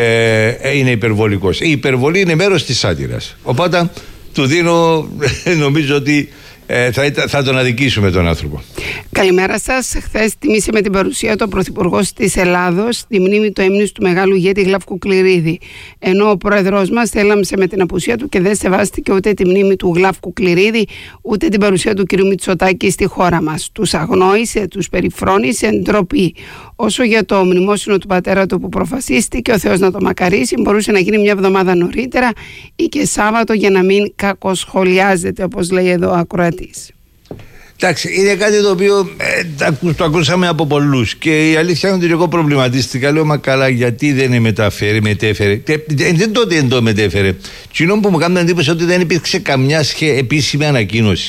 ε, είναι υπερβολικός. Η υπερβολή είναι μέρος της σάτυρας. Οπότε του δίνω, νομίζω ότι ε, θα, θα τον αδικήσουμε τον άνθρωπο. Καλημέρα σας. Χθες τιμήσε με την παρουσία του ο Πρωθυπουργός της Ελλάδος τη μνήμη του έμνης του μεγάλου ηγέτη Γλαύκου Κληρίδη. Ενώ ο Πρόεδρος μας έλαμψε με την απουσία του και δεν σεβάστηκε ούτε τη μνήμη του Γλαύκου Κληρίδη, ούτε την παρουσία του κ. Μητσοτάκη στη χώρα μας. Τους αγνόησε, τους περιφρόνησε, ντροπή. Όσο για το μνημόσυνο του πατέρα του που προφασίστηκε, ο Θεός να το μακαρίσει, μπορούσε να γίνει μια εβδομάδα νωρίτερα ή και Σάββατο για να μην κακοσχολιάζεται, όπως λέει εδώ ο ακροατής. Εντάξει, είναι κάτι το οποίο ε, το ακούσαμε από πολλούς και η αλήθεια είναι ότι εγώ προβληματίστηκα. Λέω, μα καλά, γιατί δεν μεταφέρει, μετέφερε. Και, δεν τότε δεν το μετέφερε. Κοινό που μου κάνει εντύπωση ότι δεν υπήρξε καμιά σχε, επίσημη ανακοίνωση.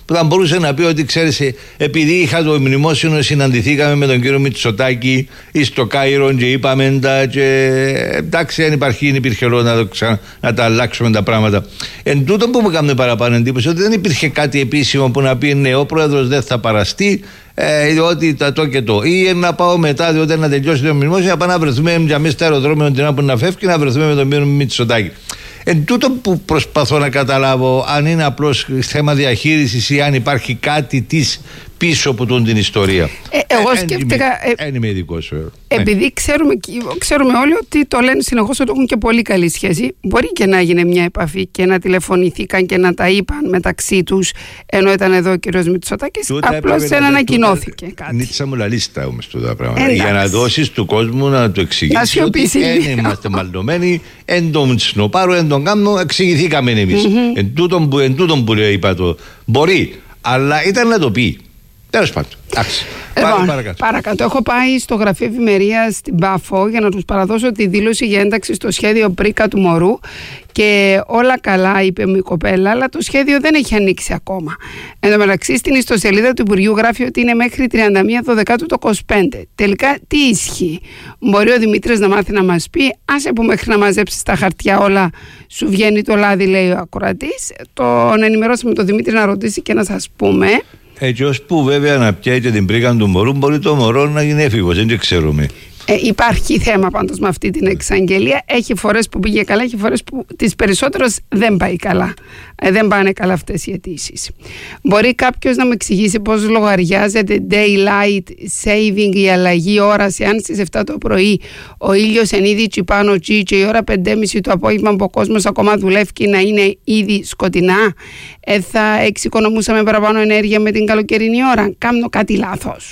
που θα μπορούσε να πει ότι ξέρεις, επειδή είχα το μνημόσυνο, συναντηθήκαμε με τον κύριο Μητσοτάκη στο Κάιρο και είπαμε τα. Και εντάξει, αν υπάρχει, υπήρχε λόγο να, ξα... να τα αλλάξουμε τα πράγματα. Εν τούτο που μου έκανε παραπάνω εντύπωση, ότι δεν υπήρχε κάτι επίσημο που να πει ναι, ο πρόεδρος δεν θα παραστεί. Ε, διότι τα το και το. Ή να πάω μετά, διότι να τελειώσει το μνημόσυνο, να πάμε να βρεθούμε για μέσα στο αεροδρόμιο την που να φεύγει, να βρεθούμε με τον κύριο Μητσοτάκη. Εν τούτο που προσπαθώ να καταλάβω, αν είναι απλώς θέμα διαχείρισης ή αν υπάρχει κάτι της πίσω από τον την ιστορία. Ε, εγώ σκέφτηκα. Δεν είμαι ειδικός. Επειδή ναι. ξέρουμε, ξέρουμε όλοι ότι το λένε συνεχώς ότι έχουν και πολύ καλή σχέση, μπορεί και να έγινε μια επαφή και να τηλεφωνηθήκαν και να τα είπαν μεταξύ τους, ενώ ήταν εδώ ο κύριος Μητσοτάκης. Απλώς δεν ανακοινώθηκε κάτι. Νίτσα μου λαλίστα όμως τούτα πράγματα. Για να δώσεις του κόσμου να του εξηγήσει ότι δεν είμαστε μαλωμένοι, εν τον σνοπάρω, εν τον κάνω, εξηγηθήκαμε εμείς. Εν τούτον που είπα το. Μπορεί, αλλά ήταν να το πει. Τέλος πάντων. Λοιπόν, παρακάτω. παρακάτω. Έχω πάει στο γραφείο Ευημερίας στην Πάφο για να τους παραδώσω τη δήλωση για ένταξη στο σχέδιο Πρίκα του Μωρού και όλα καλά, είπε μου η κοπέλα, αλλά το σχέδιο δεν έχει ανοίξει ακόμα. Εν τω μεταξύ, στην ιστοσελίδα του Υπουργείου γράφει ότι είναι μέχρι τριάντα μία Δεκάτου το είκοσι πέντε. Τελικά, τι ισχύει? Μπορεί ο Δημήτρης να μάθει να μας πει, άσε που μέχρι να μαζέψεις τα χαρτιά όλα σου βγαίνει το λάδι, λέει ο ακροατής. Τον ενημερώσαμε τον Δημήτρη να ρωτήσει και να σας πούμε. Έτσι ώσπου βέβαια να πιάει και την πρίκα του μωρού, μπορεί το μωρό να γίνει έφηβος, δεν το ξέρουμε. Ε, υπάρχει θέμα πάντως με αυτή την εξαγγελία. Έχει φορές που πήγε καλά, έχει φορές που τις περισσότερες δεν πάει καλά. Ε, δεν πάνε καλά αυτές οι αιτήσεις. Μπορεί κάποιος να μου εξηγήσει πώς λογαριάζεται daylight saving, η αλλαγή ώρας, εάν στις επτά το πρωί ο ήλιος εν είδη τσιπάνω τσι και η ώρα πέντε και μισή το απόγευμα που ο κόσμος ακόμα δουλεύει και να είναι ήδη σκοτεινά, ε, θα εξοικονομούσαμε παραπάνω ενέργεια με την καλοκαιρινή ώρα? Κάνω κάτι λάθος?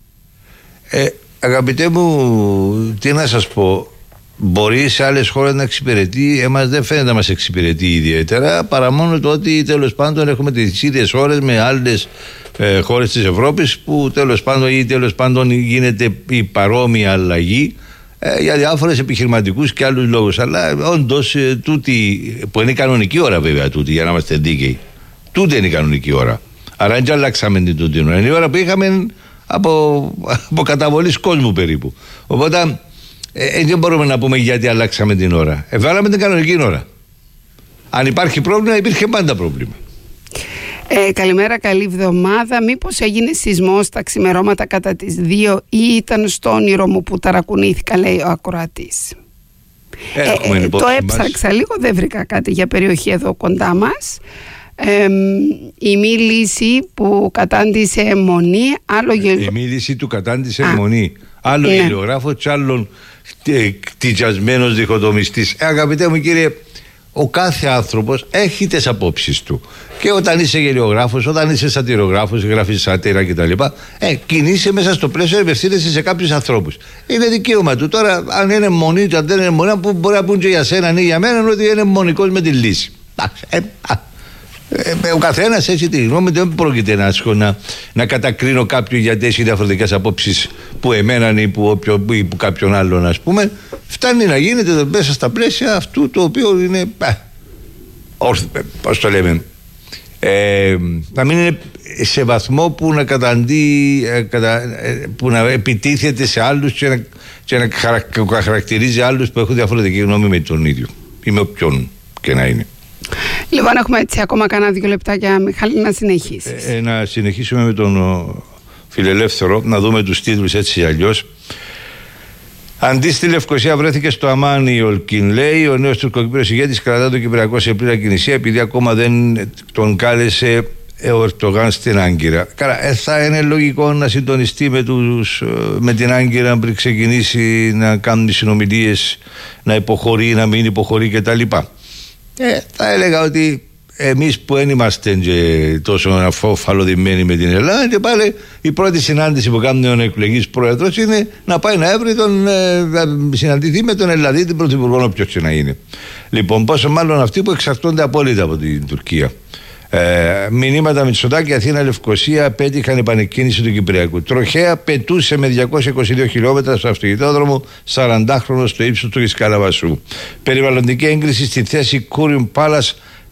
Ε, Αγαπητέ μου, τι να σας πω, μπορεί σε άλλες χώρες να εξυπηρετεί, εμάς δεν φαίνεται να μας εξυπηρετεί ιδιαίτερα, παρά μόνο το ότι τέλος πάντων έχουμε τις ίδιες ώρες με άλλες ε, χώρες της Ευρώπης που τέλος πάντων ή τέλος πάντων γίνεται η παρόμοια αλλαγή ε, για διάφορες επιχειρηματικούς και άλλους λόγους. Αλλά όντως ε, τούτη, που είναι η κανονική ώρα βέβαια τούτη, για να είμαστε δίκαιοι, τούτη είναι η κανονική ώρα. Άρα δεν αλλάξαμε την τούτη ώρα, είναι η ώρα που είχαμε Από, από καταβολής κόσμου περίπου. Οπότε ε, δεν μπορούμε να πούμε γιατί αλλάξαμε την ώρα. Εβάλαμε την κανονική ώρα. Αν υπάρχει πρόβλημα, υπήρχε πάντα πρόβλημα. Ε, καλημέρα, καλή εβδομάδα. Μήπως έγινε σεισμός τα ξημερώματα κατά τις δύο ή ήταν στο όνειρο μου που ταρακουνήθηκα, λέει ο ακροατής. Ε, ε, το έψαξα λίγο, δεν βρήκα κάτι για περιοχή εδώ κοντά μας. Ε, η μη λύση που κατάντησε αιμονή, άλλο γελ... Η μη λύση του κατάντησε αιμονή, άλλο ναι. Γελιογράφος και άλλον κτιτιασμένος διχοτομιστής. Ε, αγαπητέ μου κύριε, ο κάθε άνθρωπος έχει τις απόψεις του. Και όταν είσαι γελιογράφος, όταν είσαι σατυρογράφος, γράφεις σάτυρα κτλ., ε, κινείσαι μέσα στο πλαίσιο, ευθύνεσαι σε κάποιους ανθρώπους. Είναι δικαίωμα του. Τώρα, αν είναι μονή, αν δεν είναι μονή, που μπορεί να πούν και για σένα ή για μένα, ότι είναι μονικός με τη λύση. Ε, Ε, ο καθένας έχει τη γνώμη, δεν πρόκειται να, να, να κατακρίνω κάποιον γιατί έχει διαφορετικές απόψεις που εμένα ή που, όποιο, ή που κάποιον άλλον, ας πούμε. Φτάνει να γίνεται μέσα στα πλαίσια αυτού το οποίο είναι όρθιο, πώς το λέμε, ε, να μην είναι σε βαθμό που να καταντεί, ε, κατα, ε, που να επιτίθεται σε άλλους και να, και να χαρα, χαρακτηρίζει άλλους που έχουν διαφορετική γνώμη με τον ίδιο ή με όποιον και να είναι. Λοιπόν, έχουμε έτσι ακόμα κανένα δύο λεπτάκια, Μιχάλη, να συνεχίσεις. Ε, να συνεχίσουμε με τον ο, φιλελεύθερο, να δούμε τους τίτλους έτσι ή αλλιώς. Αντί στη Λευκοσία βρέθηκε στο Αμάνι ο Ολκίν, λέει. Ο νέος τουρκοκύπριος ηγέτης κρατά το Κυπριακό σε πλήρη ακινησία επειδή ακόμα δεν τον κάλεσε ο Ερντογάν στην Άγκυρα. Καλά, ε, θα είναι λογικό να συντονιστεί με, τους, με την Άγκυρα πριν ξεκινήσει να κάνουν συνομιλίες, να υποχωρεί, να μην υποχωρεί κτλ. Ε, θα έλεγα ότι εμείς που δεν είμαστε και τόσο αφοφαλωδημένοι με την Ελλάδα, και πάλι η πρώτη συνάντηση που κάνει ο εκλεγής πρόεδρος είναι να πάει να έβρει τον, να συναντηθεί με τον Ελλαδίτη πρωθυπουργό, όποιος και να είναι. Λοιπόν, πόσο μάλλον αυτοί που εξαρτώνται απόλυτα από την Τουρκία. Ε, μηνύματα Μητσοτάκη, Αθήνα, Λευκοσία πέτυχαν επανεκκίνηση του Κυπριακού. Τροχέα πετούσε με διακόσια είκοσι δύο χιλιόμετρα στο αυτοκινητόδρομο σαραντάχρονος στο ύψος του Ισκαλαβασού. Περιβαλλοντική έγκριση στη θέση Κούριου Πάλας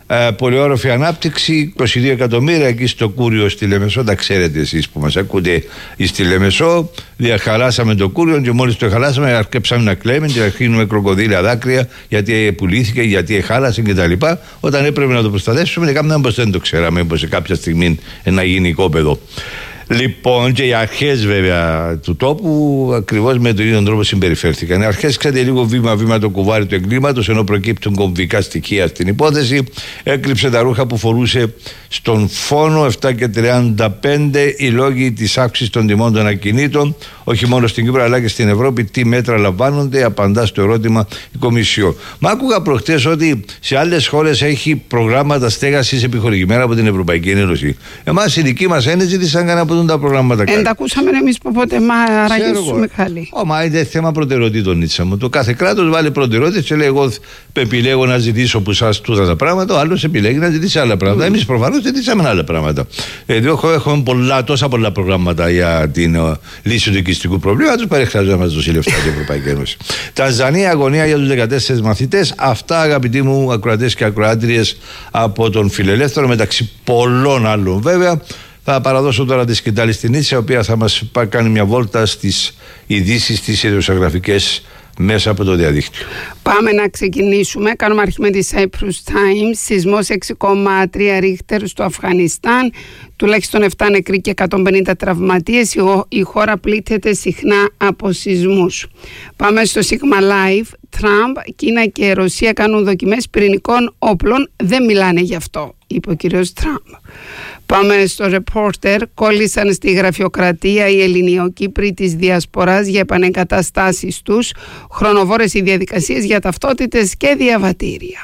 Ε, πολυόροφη ανάπτυξη, είκοσι δύο εκατομμύρια εκεί στο Κούριο στη Λεμεσό. Τα ξέρετε εσείς που μας ακούτε στη Λεμεσό. Διαχαλάσαμε το Κούριο και μόλις το χαλάσαμε αρκέψαμε να κλαίμε και να χύνουμε κροκοδίλια δάκρυα γιατί πουλήθηκε, γιατί χάλασε κτλ. Όταν έπρεπε να το προστατεύσουμε, έκαναμε πως δεν το ξέραμε, πως σε κάποια στιγμή να γίνει οικόπεδο. Λοιπόν, και οι αρχές βέβαια του τόπου ακριβώς με τον ίδιο τρόπο συμπεριφέρθηκαν. Οι αρχές, ξέρετε, λίγο βήμα-βήμα το κουβάρι του εγκλήματος, ενώ προκύπτουν κομβικά στοιχεία στην υπόθεση. Έκλειψε τα ρούχα που φορούσε στον Φόνο, επτά και τριάντα πέντε, οι λόγοι της αύξησης των τιμών των ακινήτων, όχι μόνο στην Κύπρο αλλά και στην Ευρώπη. Τι μέτρα λαμβάνονται, απαντά στο ερώτημα η Κομισιόν. Μα άκουγα προχτές ότι σε άλλες χώρες έχει προγράμματα στέγασης επιχορηγημένα από την Ευρωπαϊκή Ένωση. Εμάς η δική μας ένεση ζήτησαν κανένα από τα προγράμματα. Δεν τα ακούσαμε εμείς ποτέ, μα άραγε σου Μιχάλη. Ω, μα είναι θέμα προτεραιοτήτων, Νίτσα μου. Το κάθε κράτος βάλει προτεραιότητες και λέει: εγώ επιλέγω να ζητήσω από εσάς τούτα τα πράγματα, ο άλλος επιλέγει να ζητήσει άλλα πράγματα. Mm. Εμείς προφανώς ζητήσαμε άλλα πράγματα. Εδώ έχουμε πολλά, τόσα πολλά προγράμματα για την uh, λύση του οικιστικού προβλήματος. Παρέχεται να μας δώσει λεφτά η Ευρωπαϊκή Ένωση. Τανζανία, αγωνία για τους δεκατέσσερις μαθητές. Αυτά, αγαπητοί μου ακροατές και ακροάτριες, από τον Φιλελεύθερο, μεταξύ πολλών άλλων βέβαια. Θα παραδώσω τώρα τη σκητάλη στην Ίτσα, η οποία θα μας κάνει μια βόλτα στις ειδήσεις, τις ειδησιογραφικές μέσα από το διαδίκτυο. Πάμε να ξεκινήσουμε. Κάνουμε αρχή με τη Cyprus Times. Σεισμός έξι κόμμα τρία ρίχτερ στο Αφγανιστάν. Τουλάχιστον επτά νεκροί και εκατόν πενήντα τραυματίες. Η χώρα πλήττεται συχνά από σεισμούς. Πάμε στο Sigma Live. Τραμπ, Κίνα και Ρωσία κάνουν δοκιμές πυρηνικών όπλων. Δεν μιλάνε γι' αυτό, είπε ο κύριος Τραμπ. Πάμε στο Reporter. Κόλλησαν στη γραφειοκρατία οι Ελληνιοκύπροι της Διασποράς για επανεγκαταστάσεις τους. Χρονοβόρες οι διαδικασίες για ταυτότητες και διαβατήρια.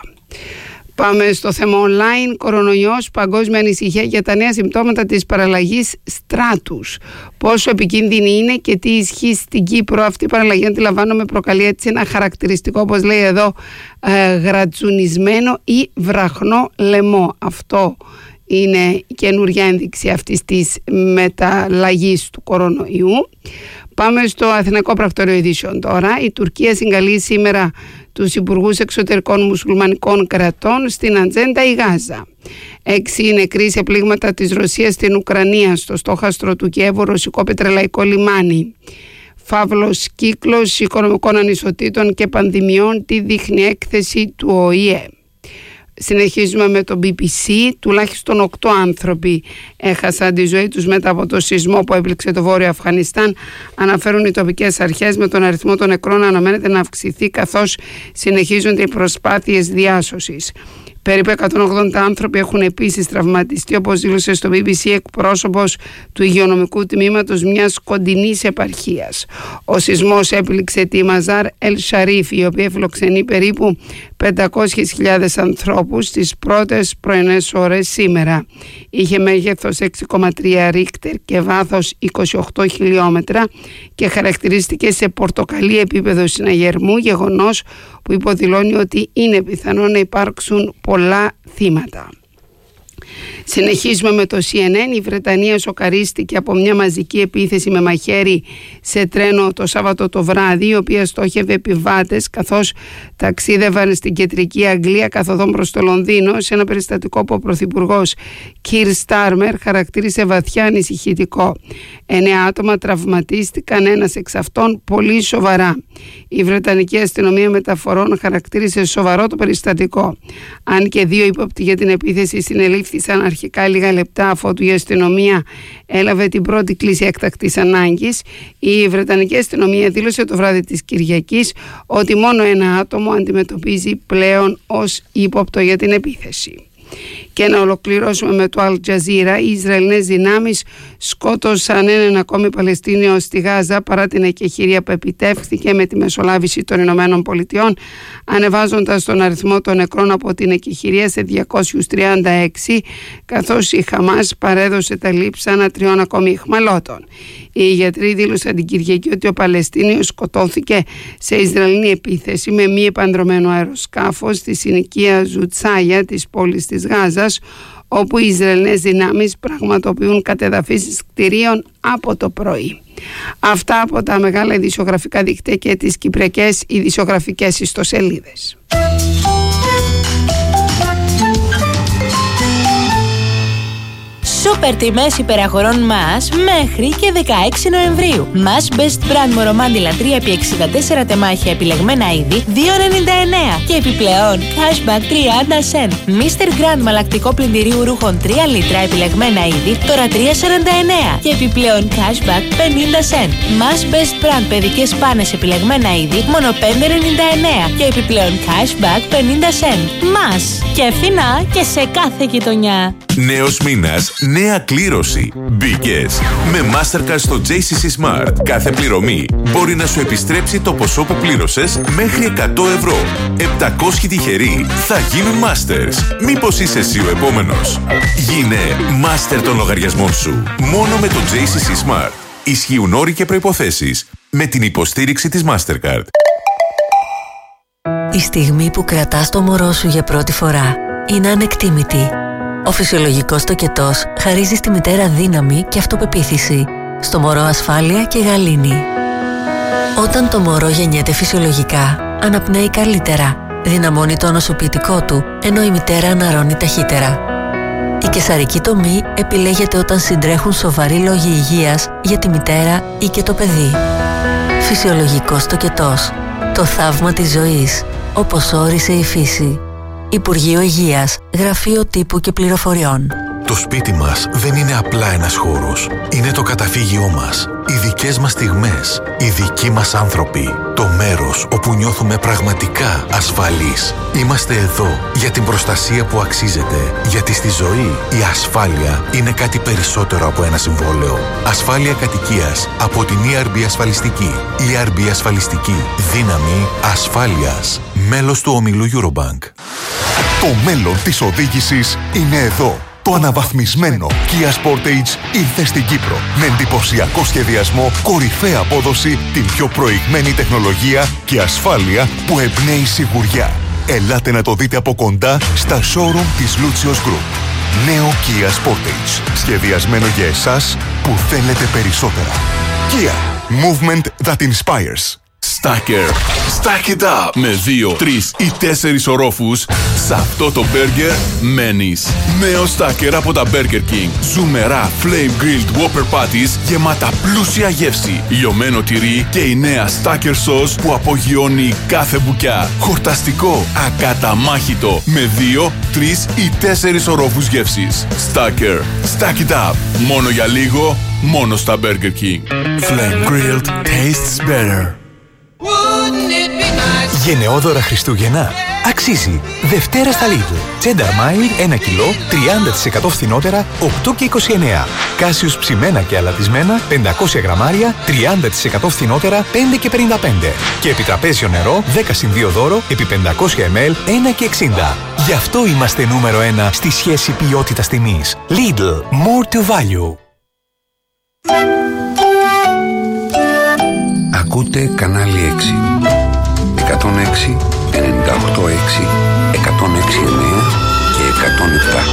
Πάμε στο θέμα online. Κορονοϊός, παγκόσμια ανησυχία για τα νέα συμπτώματα της παραλλαγής στράτους. Πόσο επικίνδυνη είναι και τι ισχύει στην Κύπρο. Αυτή η παραλλαγή, αντιλαμβάνομαι, προκαλεί έτσι ένα χαρακτηριστικό, όπως λέει εδώ, ε, γρατσουνισμένο ή βραχνό λαιμό. Αυτό είναι η καινούργια ένδειξη αυτής της μεταλλαγής του κορονοϊού. Πάμε στο Αθηναϊκό Πρακτορείο Ειδήσεων τώρα. Η Τουρκία συγκαλεί σήμερα τους υπουργούς εξωτερικών μουσουλμανικών κρατών στην ατζέντα η Γάζα. Έξι νεκροί σε πλήγματα της Ρωσίας στην Ουκρανία, στο στόχαστρο του Κιέβου, ρωσικό πετρελαϊκό λιμάνι. Φαύλος κύκλος οικονομικών ανισοτήτων και πανδημιών, τη δείχνει έκθεση του Ο Η Ε. Συνεχίζουμε με το μπι μπι σι. Τουλάχιστον οκτώ άνθρωποι έχασαν τη ζωή τους μετά από το σεισμό που έπληξε το Βόρειο Αφγανιστάν, αναφέρουν οι τοπικές αρχές. Με τον αριθμό των νεκρών αναμένεται να αυξηθεί καθώς συνεχίζονται οι προσπάθειες διάσωσης. Περίπου εκατόν ογδόντα άνθρωποι έχουν επίσης τραυματιστεί, όπως δήλωσε στο μπι μπι σι εκπρόσωπος του υγειονομικού τμήματος μιας κοντινής επαρχίας. Ο σεισμός έπληξε τη Μαζάρ Ελ Σαρίφ, η οποία φιλοξενεί περίπου πεντακόσιες χιλιάδες ανθρώπους στις πρώτες πρωινές ώρες σήμερα. Είχε μέγεθος έξι κόμμα τρία ρίχτερ και βάθος είκοσι οκτώ χιλιόμετρα και χαρακτηρίστηκε σε πορτοκαλί επίπεδο συναγερμού, γεγονός που υποδηλώνει ότι είναι πιθανό να υπάρξουν πολλά θύματα. Συνεχίζουμε με το σι εν εν. Η Βρετανία σοκαρίστηκε από μια μαζική επίθεση με μαχαίρι σε τρένο το Σάββατο το βράδυ, η οποία στόχευε επιβάτες καθώς ταξίδευαν στην κεντρική Αγγλία καθοδόν προς το Λονδίνο, σε ένα περιστατικό που ο Πρωθυπουργός Κιρ Στάρμερ χαρακτήρισε βαθιά ανησυχητικό. Εννέα άτομα τραυματίστηκαν, ένας εξ αυτών πολύ σοβαρά. Η Βρετανική Αστυνομία Μεταφορών χαρακτήρισε σοβαρό το περιστατικό. Αν και δύο ύποπτοι για την επίθεση συνελήφθησαν αρχικά λίγα λεπτά αφότου η αστυνομία έλαβε την πρώτη κλήση έκτακτης ανάγκης, η Βρετανική Αστυνομία δήλωσε το βράδυ της Κυριακής ότι μόνο ένα άτομο αντιμετωπίζει πλέον ως ύποπτο για την επίθεση. Και να ολοκληρώσουμε με το Al Jazeera. Οι Ισραηλινές δυνάμεις σκότωσαν έναν ακόμη Παλαιστίνιο στη Γάζα παρά την εκεχηρία που επιτεύχθηκε με τη μεσολάβηση των Ηνωμένων Πολιτειών, ανεβάζοντας τον αριθμό των νεκρών από την εκεχηρία σε διακόσιους τριάντα έξι, καθώς η Χαμάς παρέδωσε τα λείψανα τριών ακόμη ιχμαλώτων. Οι γιατροί δήλωσαν την Κυριακή ότι ο Παλαιστίνιος σκοτώθηκε σε Ισραηλινή επίθεση με μη επανδρωμένο αεροσκάφος στη συνοικία Ζουτσάγια της πόλης της Γάζας, όπου οι Ισραηλινές δυνάμεις πραγματοποιούν κατεδαφίσεις κτηρίων από το πρωί. Αυτά από τα μεγάλα ειδησιογραφικά δίκτυα και τις κυπριακές ειδησιογραφικές ιστοσελίδες. Σούπερ τιμές υπεραγορών μας μέχρι και δεκαέξι Νοεμβρίου. Μας Best Brand Μορομάντιλα τρία επί εξήντα τέσσερα τεμάχια επιλεγμένα είδη δύο ενενήντα εννέα και επιπλέον cashback τριάντα cent. Mister Grand μαλακτικό πλυντηρίου ρούχων τρία λίτρα επιλεγμένα είδη τώρα τρία σαράντα εννέα και επιπλέον cashback πενήντα cent. Μας Best Brand παιδικές πάνες επιλεγμένα είδη μόνο πέντε ενενήντα εννέα και επιπλέον cashback πενήντα cent. Μας και φθηνά και σε κάθε γειτονιά. Νέος μήνας, νέα κλήρωση. Μπήκες. Με Mastercard στο τζέι σι σι Smart, κάθε πληρωμή μπορεί να σου επιστρέψει το ποσό που πλήρωσες μέχρι εκατό ευρώ. επτακόσιοι τυχεροί θα γίνουν Masters. Μήπως είσαι εσύ ο επόμενος? Γίνε Master των λογαριασμών σου. Μόνο με το τζέι σι σι Smart. Ισχύουν όροι και προϋποθέσεις. Με την υποστήριξη της Mastercard. Η στιγμή που κρατάς το μωρό σου για πρώτη φορά είναι ανεκτήμητη. Ο φυσιολογικός τοκετός χαρίζει στη μητέρα δύναμη και αυτοπεποίθηση, στο μωρό ασφάλεια και γαλήνη. Όταν το μωρό γεννιέται φυσιολογικά, αναπνέει καλύτερα, δυναμώνει το νοσοποιητικό του, ενώ η μητέρα αναρρώνει ταχύτερα. Η καισαρική τομή επιλέγεται όταν συντρέχουν σοβαροί λόγοι υγείας για τη μητέρα ή και το παιδί. Φυσιολογικός τοκετός. Το θαύμα της ζωής, όπως όρισε η φύση. Υπουργείο Υγείας, Γραφείο Τύπου και Πληροφοριών. Το σπίτι μας δεν είναι απλά ένας χώρος. Είναι το καταφύγιό μας. Οι δικές μας στιγμές. Οι δικοί μας άνθρωποι. Το μέρος όπου νιώθουμε πραγματικά ασφαλείς. Είμαστε εδώ για την προστασία που αξίζεται. Γιατί στη ζωή η ασφάλεια είναι κάτι περισσότερο από ένα συμβόλαιο. Ασφάλεια κατοικίας από την ι αρ μπι Ασφαλιστική. ι αρ μπι Ασφαλιστική. Δύναμη ασφάλειας. Μέλος του ομιλού Eurobank. Το μέλλον της οδήγησης είναι εδώ. Το αναβαθμισμένο Kia Sportage ήρθε στην Κύπρο με εντυπωσιακό σχεδιασμό, κορυφαία απόδοση, την πιο προηγμένη τεχνολογία και ασφάλεια που εμπνέει σιγουριά. Ελάτε να το δείτε από κοντά στα showroom της Lucios Group. Νέο Kia Sportage, σχεδιασμένο για εσάς που θέλετε περισσότερα. Kia, movement that inspires. Stacker. Stack it up. Με δύο, τρεις ή τέσσερις ορόφους, σε αυτό το μπέργκερ μένεις. Νέο Stacker από τα Burger King. Ζουμερά Flame Grilled Whopper Patties γεμάτα πλούσια γεύση. Λιωμένο τυρί και η νέα Stacker Sauce που απογειώνει κάθε μπουκιά. Χορταστικό, ακαταμάχητο. Με δύο, τρεις ή τέσσερις ορόφους γεύσης. Stacker. Stack it up. Μόνο για λίγο, μόνο στα Burger King. Flame Grilled tastes better. Γενναιόδωρα Χριστούγεννα. Αξίζει. Δευτέρα στα Lidl. Cheddar Mild ένα κιλό, τριάντα τοις εκατό φθηνότερα, οκτώ και είκοσι εννέα. Κάσιους ψημένα και αλατισμένα, πεντακόσια γραμμάρια, τριάντα τοις εκατό φθηνότερα, πέντε και πενήντα πέντε. Και επιτραπέζιο νερό, δέκα συν δύο δώρο, επί πεντακόσια μιλιλίτρα, ένα και εξήντα. Γι' αυτό είμαστε νούμερο ένα στη σχέση ποιότητας τιμής. Lidl. More to value. Ακούτε κανάλι έξι. εκατόν έξι, ενενήντα οκτώ έξι, εκατόν έξι εννέα και εκατόν επτά.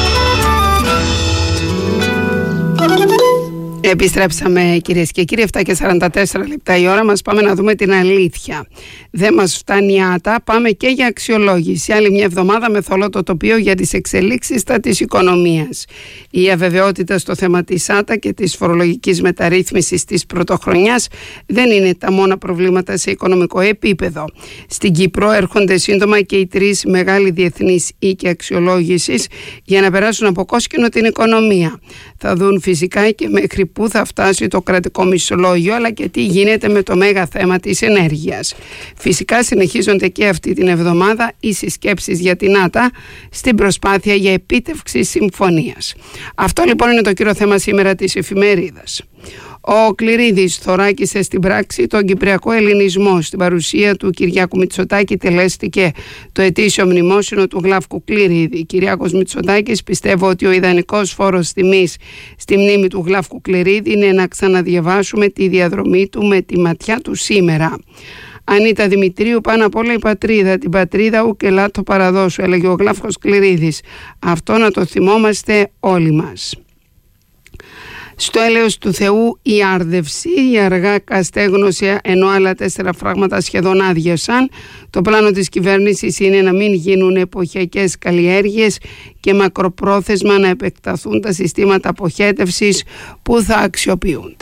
Επιστρέψαμε κυρίες και κύριοι, επτά και σαράντα τέσσερα λεπτά η ώρα μας. Πάμε να δούμε την αλήθεια. Δεν μας φτάνει η άτα, πάμε και για αξιολόγηση. Άλλη μια εβδομάδα με θολό το τοπίο για τις εξελίξεις στα της οικονομίας. Η αβεβαιότητα στο θέμα της άτα και της φορολογικής μεταρρύθμισης της πρωτοχρονιάς δεν είναι τα μόνα προβλήματα σε οικονομικό επίπεδο. Στην Κύπρο έρχονται σύντομα και οι τρεις μεγάλοι διεθνείς οίκοι αξιολόγησης για να περάσουν από κόσκινο την οικονομία. Θα δουν φυσικά και μέχρι πού θα φτάσει το κρατικό μισθολόγιο, αλλά και τι γίνεται με το μέγα θέμα της ενέργειας. Φυσικά συνεχίζονται και αυτή την εβδομάδα οι συσκέψεις για την άτα στην προσπάθεια για επίτευξη συμφωνίας. Αυτό λοιπόν είναι το κύριο θέμα σήμερα της εφημερίδας. Ο Κληρίδης θωράκισε στην πράξη τον κυπριακό ελληνισμό. Στην παρουσία του Κυριάκου Μητσοτάκη τελέστηκε το ετήσιο μνημόσυνο του Γλαύκου Κληρίδη. Κυριάκος Μητσοτάκης πιστεύω ότι ο ιδανικός φόρος τιμής στη μνήμη του Γλαύκου Κληρίδη είναι να ξαναδιαβάσουμε τη διαδρομή του με τη ματιά του σήμερα. Ανίτα Δημητρίου, πάνω απ' όλα η πατρίδα. Την πατρίδα ουκελά το παραδόσου, έλεγε ο Γλαύκος Κληρίδης. Αυτό να το θυμόμαστε όλοι μας. Στο έλεος του Θεού η άρδευση, η αργά καστέγνωση, ενώ άλλα τέσσερα φράγματα σχεδόν άδειασαν. Το πλάνο της κυβέρνησης είναι να μην γίνουν εποχιακές καλλιέργειες και μακροπρόθεσμα να επεκταθούν τα συστήματα αποχέτευσης που θα αξιοποιούνται.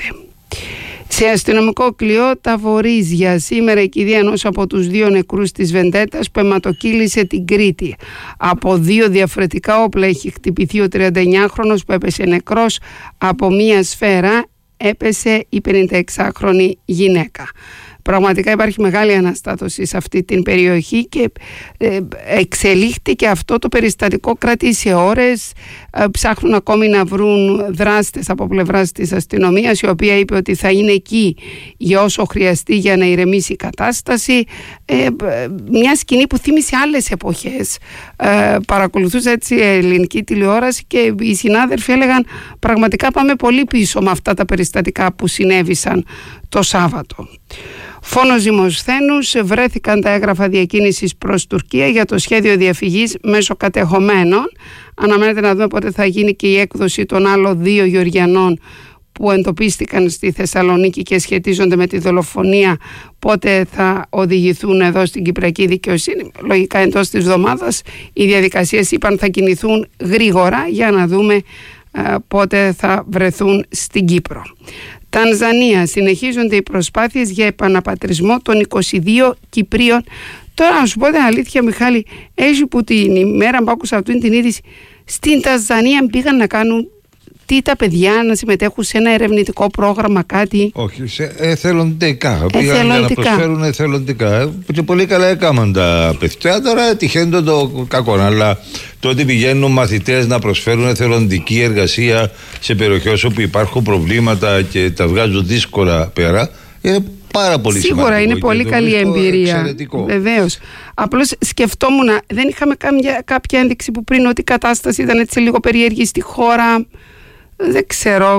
Σε αστυνομικό κλειό τα Βορίζια, σήμερα η κηδεία ενός από τους δύο νεκρούς της Βεντέτας που αιματοκύλησε την Κρήτη. Από δύο διαφορετικά όπλα έχει χτυπηθεί ο τριανταεννιάχρονος που έπεσε νεκρός, από μία σφαίρα έπεσε η πενηνταεξάχρονη γυναίκα. Πραγματικά υπάρχει μεγάλη αναστάτωση σε αυτή την περιοχή και ε, εξελίχθηκε αυτό το περιστατικό, κράτησε ώρες, ε, ψάχνουν ακόμη να βρουν δράστες από πλευράς της αστυνομίας, η οποία είπε ότι θα είναι εκεί για όσο χρειαστεί για να ηρεμήσει η κατάσταση. Ε, μια σκηνή που θύμισε άλλες εποχές. Ε, παρακολουθούσα έτσι ελληνική τηλεόραση και οι συνάδελφοι έλεγαν πραγματικά πάμε πολύ πίσω με αυτά τα περιστατικά που συνέβησαν το Σάββατο. Φόνος Δημοσθένους, βρέθηκαν τα έγγραφα διακίνησης προς Τουρκία για το σχέδιο διαφυγής μέσω κατεχομένων. Αναμένεται να δούμε πότε θα γίνει και η έκδοση των άλλων δύο Γεωργιανών που εντοπίστηκαν στη Θεσσαλονίκη και σχετίζονται με τη δολοφονία, πότε θα οδηγηθούν εδώ στην Κυπριακή δικαιοσύνη. Λογικά εντός της εβδομάδας οι διαδικασίες είπαν θα κινηθούν γρήγορα για να δούμε ε, πότε θα βρεθούν στην Κύπρο. Τανζανία, συνεχίζονται οι προσπάθειες για επαναπατρισμό των είκοσι δύο Κυπρίων. Τώρα να σου πω την αλήθεια, Μιχάλη, έτσι που την ημέρα που άκουσα αυτήν την είδηση, στην Τανζανία πήγαν να κάνουν τι τα παιδιά, να συμμετέχουν σε ένα ερευνητικό πρόγραμμα, κάτι. Όχι, σε εθελοντικά. Εθελοντικά. Πήγαν να προσφέρουν εθελοντικά. Και πολύ καλά έκαναν τα παιδιά. Τώρα τυχαίνει το κακό. Αλλά το ότι πηγαίνουν μαθητές να προσφέρουν εθελοντική εργασία σε περιοχές όπου υπάρχουν προβλήματα και τα βγάζουν δύσκολα πέρα, είναι πάρα πολύ σίγουρα σημαντικό. Είναι πολύ καλή εμπειρία. Βεβαίως. Απλώς σκεφτόμουν, δεν είχαμε κάποια, κάποια ένδειξη που πριν ότι η κατάσταση ήταν έτσι λίγο περίεργη στη χώρα. Δεν ξέρω,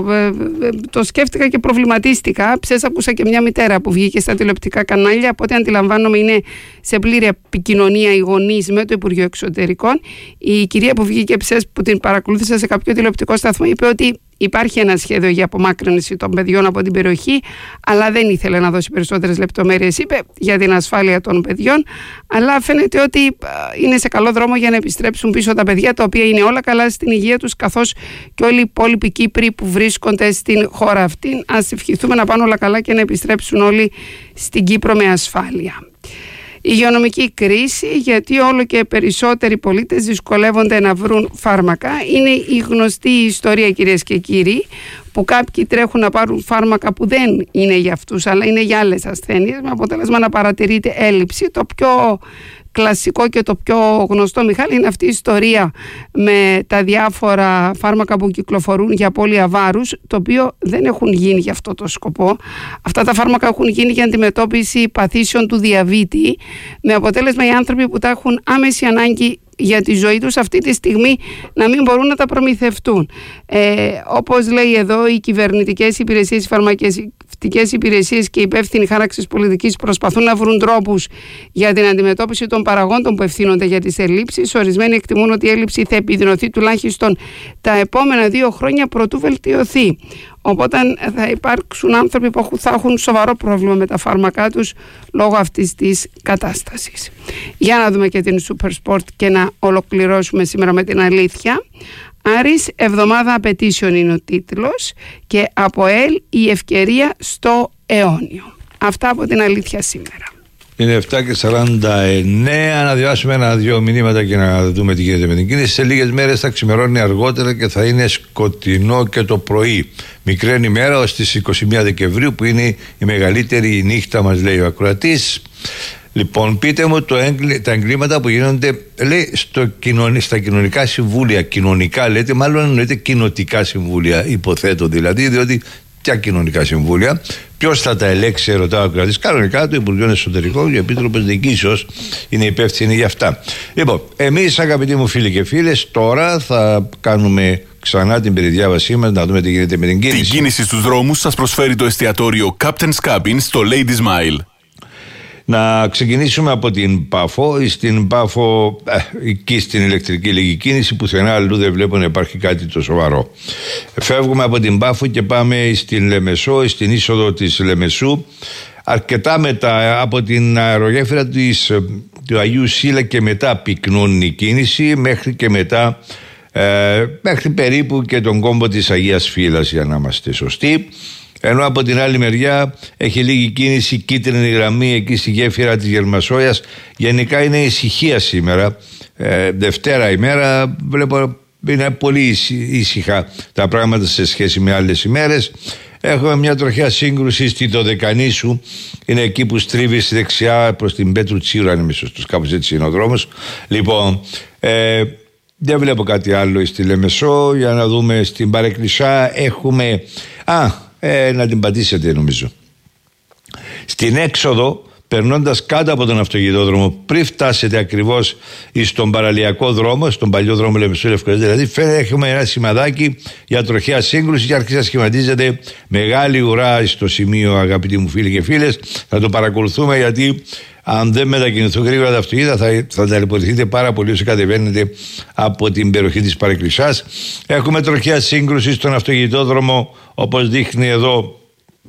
το σκέφτηκα και προβληματίστηκα. Ψες ακούσα και μια μητέρα που βγήκε στα τηλεοπτικά κανάλια, από ό,τι αντιλαμβάνομαι είναι σε πλήρη επικοινωνία οι γονείς με το Υπουργείο Εξωτερικών. Η κυρία που βγήκε ψες, που την παρακολούθησα σε κάποιο τηλεοπτικό σταθμό, είπε ότι υπάρχει ένα σχέδιο για απομάκρυνση των παιδιών από την περιοχή, αλλά δεν ήθελε να δώσει περισσότερες λεπτομέρειες, είπε, για την ασφάλεια των παιδιών. Αλλά φαίνεται ότι είναι σε καλό δρόμο για να επιστρέψουν πίσω τα παιδιά, τα οποία είναι όλα καλά στην υγεία τους, καθώς και όλοι οι υπόλοιποι Κύπροι που βρίσκονται στην χώρα αυτή. Ας ευχηθούμε να πάνε όλα καλά και να επιστρέψουν όλοι στην Κύπρο με ασφάλεια. Υγειονομική κρίση, γιατί όλο και περισσότεροι πολίτες δυσκολεύονται να βρουν φάρμακα. Είναι η γνωστή ιστορία, κυρίες και κύριοι, που κάποιοι τρέχουν να πάρουν φάρμακα που δεν είναι για αυτούς, αλλά είναι για άλλες ασθένειες, με αποτέλεσμα να παρατηρείται έλλειψη. Το πιο κλασικό και το πιο γνωστό, Μιχάλη, είναι αυτή η ιστορία με τα διάφορα φάρμακα που κυκλοφορούν για πολυαβάρους, το οποίο δεν έχουν γίνει για αυτό το σκοπό. Αυτά τα φάρμακα έχουν γίνει για αντιμετώπιση παθήσεων του διαβήτη, με αποτέλεσμα οι άνθρωποι που τα έχουν άμεση ανάγκη για τη ζωή τους αυτή τη στιγμή να μην μπορούν να τα προμηθευτούν. Ε, όπως λέει εδώ, οι κυβερνητικές υπηρεσίες, οι φαρμακευτικές υπηρεσίες και οι υπεύθυνοι χάραξης πολιτικής προσπαθούν να βρουν τρόπους για την αντιμετώπιση των παραγόντων που ευθύνονται για τις ελλείψεις. Ορισμένοι εκτιμούν ότι η έλλειψη θα επιδεινωθεί τουλάχιστον τα επόμενα δύο χρόνια προτού βελτιωθεί. Οπότε θα υπάρξουν άνθρωποι που θα έχουν σοβαρό πρόβλημα με τα φάρμακά τους λόγω αυτής της κατάστασης. Για να δούμε και την Super Sport και να ολοκληρώσουμε σήμερα με την αλήθεια. Άρης, εβδομάδα απαιτήσεων είναι ο τίτλος, και από ΕΛ η ευκαιρία στο αιώνιο. Αυτά από την αλήθεια σήμερα. Είναι επτά και σαράντα εννέα. Να διαβάσουμε ένα-δύο μηνύματα και να δούμε τι γίνεται με την κίνηση. Σε λίγες μέρες θα ξημερώνει αργότερα και θα είναι σκοτεινό και το πρωί. Μικραίνει ημέρα ως τις είκοσι μία Δεκεμβρίου, που είναι η μεγαλύτερη νύχτα μας, λέει ο ακροατής. Λοιπόν, πείτε μου το έγκλη, τα εγκλήματα που γίνονται, λέει, στο κοινωνι, στα κοινωνικά συμβούλια. Κοινωνικά λέτε, μάλλον εννοείται κοινοτικά συμβούλια, υποθέτω δηλαδή, διότι ποια κοινωνικά συμβούλια. Ποιος θα τα ελέξει, ρωτάω ο κρατής. Κανονικά το Υπουργείο Εσωτερικών και ο Επίτροπος Διοικήσεως είναι υπεύθυνοι για αυτά. Λοιπόν, εμείς, αγαπητοί μου φίλοι και φίλες, τώρα θα κάνουμε ξανά την περιδιάβασή μας, να δούμε τι γίνεται με την κίνηση. Την κίνηση στους δρόμους σας προσφέρει το εστιατόριο Captain's Cabin στο Ladies Mile. Να ξεκινήσουμε από την Πάφο. Στην Πάφο, ε, εκεί στην ηλεκτρική λίγη κίνηση, πουθενά αλλού δεν βλέπω να υπάρχει κάτι το σοβαρό. Φεύγουμε από την Πάφο και πάμε στην Λεμεσό, στην είσοδο της Λεμεσού. Αρκετά μετά από την αερογέφυρα της, του Αγίου Σίλα και μετά πυκνούν η κίνηση, μέχρι και μετά ε, μέχρι περίπου και τον κόμπο της Αγίας Φύλας, για να είμαστε σωστοί. Ενώ από την άλλη μεριά έχει λίγη κίνηση, κίτρινη γραμμή εκεί στη γέφυρα της Γερμασόιας. Γενικά είναι ησυχία σήμερα, ε, Δευτέρα ημέρα, βλέπω είναι πολύ ήσυχα τα πράγματα σε σχέση με άλλες ημέρες. Έχουμε μια τροχιά σύγκρουση στη Δωδεκανήσου, είναι εκεί που στρίβει στη δεξιά προς την Πέτρου Τσίρου, αν είμαι σωστός, κάπως έτσι είναι ο δρόμος. Λοιπόν, ε, δεν βλέπω κάτι άλλο στη Λεμεσό. Για να δούμε στην Παρεκκλησιά έχουμε... Α, ε, να την πατήσετε νομίζω. Στην έξοδο, περνώντας κάτω από τον αυτοκινητόδρομο, πριν φτάσετε ακριβώς στον παραλιακό δρόμο, στον παλιό δρόμο Λεμεσού Λευκοσίας, δηλαδή φαίνεται έχουμε ένα σημαδάκι για τροχαία σύγκρουση και άρχισε να σχηματίζεται μεγάλη ουρά στο σημείο, αγαπητοί μου φίλοι και φίλες. Θα το παρακολουθούμε, γιατί αν δεν μετακινηθούν γρήγορα τα αυτοκίνητα θα, θα ταλαιπωρηθείτε πάρα πολύ όσο κατεβαίνετε από την περιοχή της Παρεκκλησιάς. Έχουμε τροχαία σύγκρουση στον αυτοκινητόδρομο, όπως δείχνει εδώ,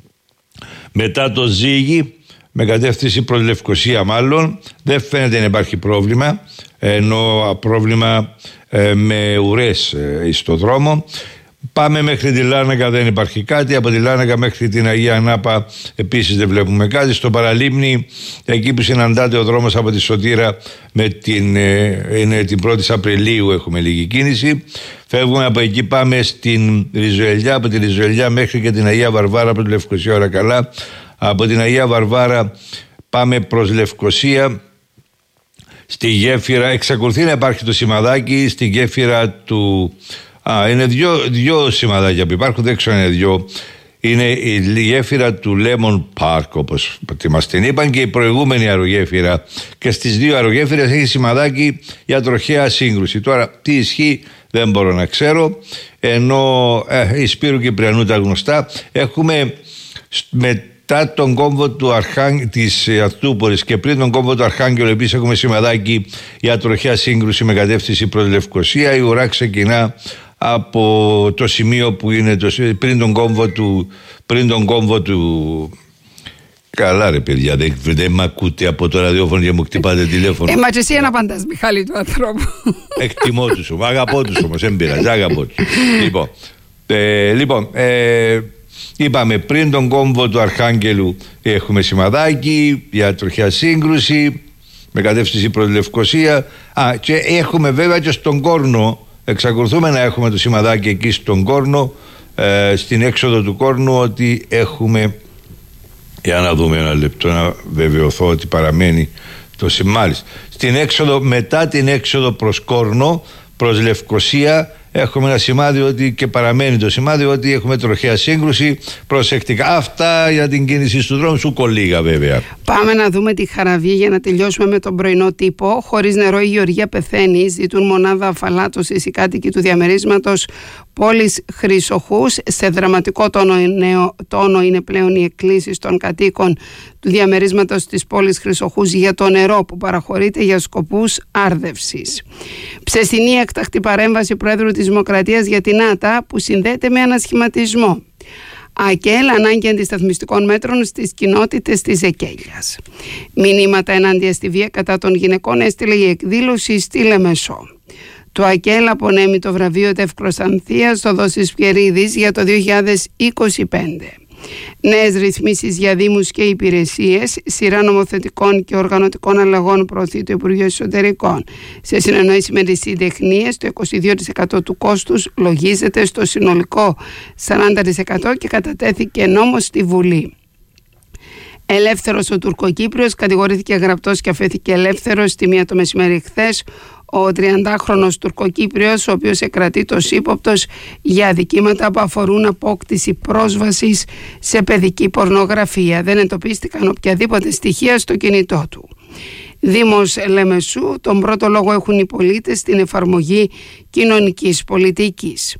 μετά το Ζήγι, με κατεύθυνση προς Λευκοσία μάλλον. Δεν φαίνεται να υπάρχει πρόβλημα, ενώ πρόβλημα ε, με ουρές ε, στο δρόμο. Πάμε μέχρι τη Λάρνακα, δεν υπάρχει κάτι. Από τη Λάρνακα μέχρι την Αγία Ανάπα επίσης δεν βλέπουμε κάτι. Στο Παραλίμνη, εκεί που συναντάται ο δρόμος από τη Σωτήρα με την, ε, είναι την πρώτη Απριλίου, έχουμε λίγη κίνηση. Φεύγουμε από εκεί, πάμε στην Ριζοελιά, από τη Ριζοελιά μέχρι και την Αγία Βαρβάρα, από τη Λευκοσία ώρα καλά. Από την Αγία Βαρβάρα πάμε προς Λευκοσία. Στη γέφυρα εξακολουθεί να υπάρχει το σημαδάκι, στη γέφυρα του... Α, είναι δυο, δυο σημαδάκια που υπάρχουν, δεν ξέρω αν είναι δυο. Είναι η γέφυρα του Lemon Park, όπως μας την είπαν, και η προηγούμενη αερογέφυρα. Και στις δύο αερογέφυρες έχει σημαδάκι για τροχαία σύγκρουση. Τώρα τι ισχύει δεν μπορώ να ξέρω. Ενώ ε, η Σπύρου Κυπριανού τα γνωστά. Έχουμε με μετά τον κόμβο του Αρχάν... της Ακτούπολης και πριν τον κόμβο του Αρχάγγελου επίσης έχουμε σημαδάκι για τροχαία σύγκρουση με κατεύθυνση προς Λευκοσία. Η ουρά ξεκινά από το σημείο που είναι το... πριν τον κόμβο του... πριν τον κόμβο του... Καλά ρε παιδιά, δεν, δεν μ' ακούτε από το ραδιόφωνο και μου χτυπάτε τηλέφωνο. Ε, μα και εσύ ένα παντάς, Μιχάλη, του ανθρώπου. Εκτιμώ τους όμως, αγαπώ τους όμως, δεν πειράζει, αγαπώ τους. Λοιπόν, ε, λοιπόν ε, είπαμε πριν τον κόμβο του Αρχάγγελου έχουμε σημαδάκι για τροχιά σύγκρουση με κατεύθυνση προς Λευκοσία. Α, και έχουμε βέβαια και στον Κόρνο, εξακολουθούμε να έχουμε το σημαδάκι εκεί στον Κόρνο, ε, στην έξοδο του Κόρνου, ότι έχουμε... Για να δούμε ένα λεπτό να βεβαιωθώ ότι παραμένει το σημάδι. Στην έξοδο, μετά την έξοδο προς Κόρνο, προς Λευκοσία, έχουμε ένα σημάδι ότι, και παραμένει το σημάδι ότι έχουμε τροχαία σύγκρουση. Προσεκτικά. Αυτά για την κίνηση του δρόμου, σου κολλήγα βέβαια. Πάμε να δούμε τη Χαραβή για να τελειώσουμε με τον πρωινό τύπο. Χωρίς νερό η Γεωργία πεθαίνει. Ζητούν μονάδα αφαλάτωσης οι κάτοικοι του διαμερίσματος πόλης Χρυσοχούς. Σε δραματικό τόνο, νέο, τόνο είναι πλέον οι εκκλήσεις των κατοίκων του διαμερίσματος της πόλης Χρυσοχούς για το νερό που παραχωρείται για σκοπούς άρδευσης. Ψεστινή έκτακτη παρέμβαση Προέδρου της Δημοκρατίας για την ΆΤΑ που συνδέεται με ανασχηματισμό. ΑΚΕΛ, ανάγκη αντισταθμιστικών μέτρων στις κοινότητες της Εκέλιας. Μηνύματα ενάντια στη βία κατά των γυναικών έστειλε η εκδήλωση στη Λεμεσό. Το ΑΚΕΛ απονέμει το βραβείο Τεύκρος Ανθίας στο Δόσης Πιερίδης για το δύο χιλιάδες είκοσι πέντε. Νέες ρυθμίσεις για δήμους και υπηρεσίες, σειρά νομοθετικών και οργανωτικών αλλαγών προωθεί το Υπουργείο Εσωτερικών. Σε συνεννόηση με τις συντεχνίες, το είκοσι δύο τοις εκατό του κόστους λογίζεται στο συνολικό σαράντα τοις εκατό και κατατέθηκε νόμος στη Βουλή. Ελεύθερος ο Τουρκοκύπριος, κατηγορήθηκε γραπτός και αφέθηκε ελεύθερος στη μία το μεσημέρι χθες. Ο τριαντάχρονος Τουρκοκύπριος, ο οποίος εκρατείτος ύποπτος για αδικήματα που αφορούν απόκτηση πρόσβασης σε παιδική πορνογραφία. Δεν εντοπίστηκαν οποιαδήποτε στοιχεία στο κινητό του. Δήμος Λεμεσού, τον πρώτο λόγο έχουν οι πολίτες στην εφαρμογή κοινωνικής πολιτικής.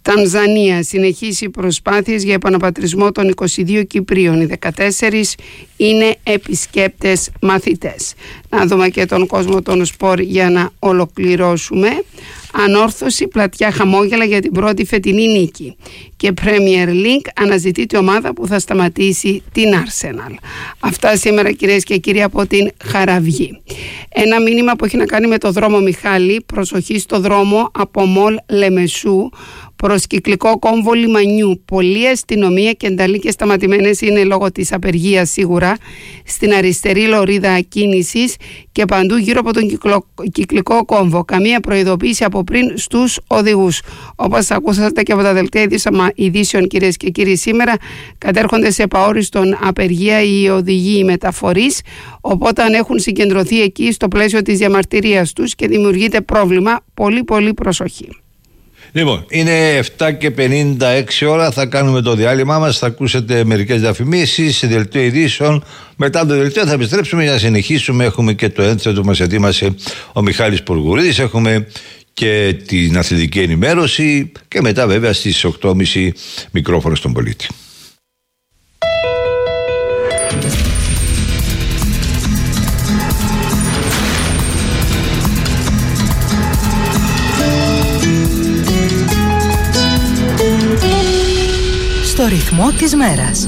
Τανζανία, συνεχίσει προσπάθειες για επαναπατρισμό των είκοσι δύο Κυπρίων. Οι δεκατέσσερις είναι επισκέπτες μαθητές. Να δούμε και τον κόσμο των σπορ για να ολοκληρώσουμε. Ανόρθωση, πλατιά χαμόγελα για την πρώτη φετινή νίκη. Και Premier League αναζητείται ομάδα που θα σταματήσει την Arsenal. Αυτά σήμερα, κυρίες και κύριοι, από την Χαραυγή. Ένα μήνυμα που έχει να κάνει με το δρόμο Μιχάλη. Προσοχή στο δρόμο από Μολ Λεμεσού προς κυκλικό κόμβο Λιμανιού. Πολλή αστυνομία και ενταλίκες σταματημένες είναι λόγω της απεργίας σίγουρα. Στην αριστερή λωρίδα κίνησης και παντού γύρω από τον κυκλο, κυκλικό κόμβο. Καμία προειδοποίηση από πριν στους οδηγούς. Όπως ακούσατε και από τα δελτία ειδήσεων, κυρίες και κύριοι, σήμερα κατέρχονται σε επαόριστον απεργία οι οδηγοί, οι μεταφορείς, οπότε αν έχουν συγκεντρωθεί εκεί στο πλαίσιο της διαμαρτυρίας τους και δημιουργείται πρόβλημα, πολύ πολύ προσοχή. Λοιπόν, είναι επτά και πενήντα έξι ώρα, θα κάνουμε το διάλειμμά μας, θα ακούσετε μερικές διαφημίσεις, δελτίο ειδήσεων. Μετά το δελτίο θα επιστρέψουμε για να συνεχίσουμε. Έχουμε και το ένθετο που μας ετοίμασε ο Μιχάλης Πουργουρίδης, έχουμε και την αθλητική ενημέρωση και μετά βέβαια στις οκτώ και μισή μικρόφωνο στον πολίτη. Στο ρυθμό της μέρας.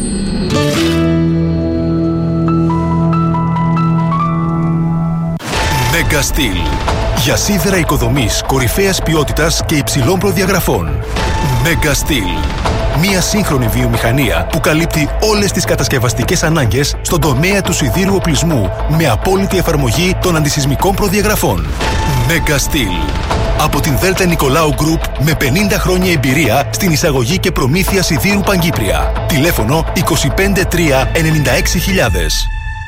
Megastil. Για σίδερα οικοδομής κορυφαίας ποιότητας και υψηλών προδιαγραφών. Megastil. Μία σύγχρονη βιομηχανία που καλύπτει όλες τις κατασκευαστικές ανάγκες στον τομέα του σιδήρου οπλισμού με απόλυτη εφαρμογή των αντισυσμικών προδιαγραφών. Megastil. Από την Δέλτα Νικολάου Γκρουπ με πενήντα χρόνια εμπειρία στην εισαγωγή και προμήθεια σιδήρου Παγκύπρια. Τηλέφωνο είκοσι πέντε τρία ενενήντα έξι χιλιάδες.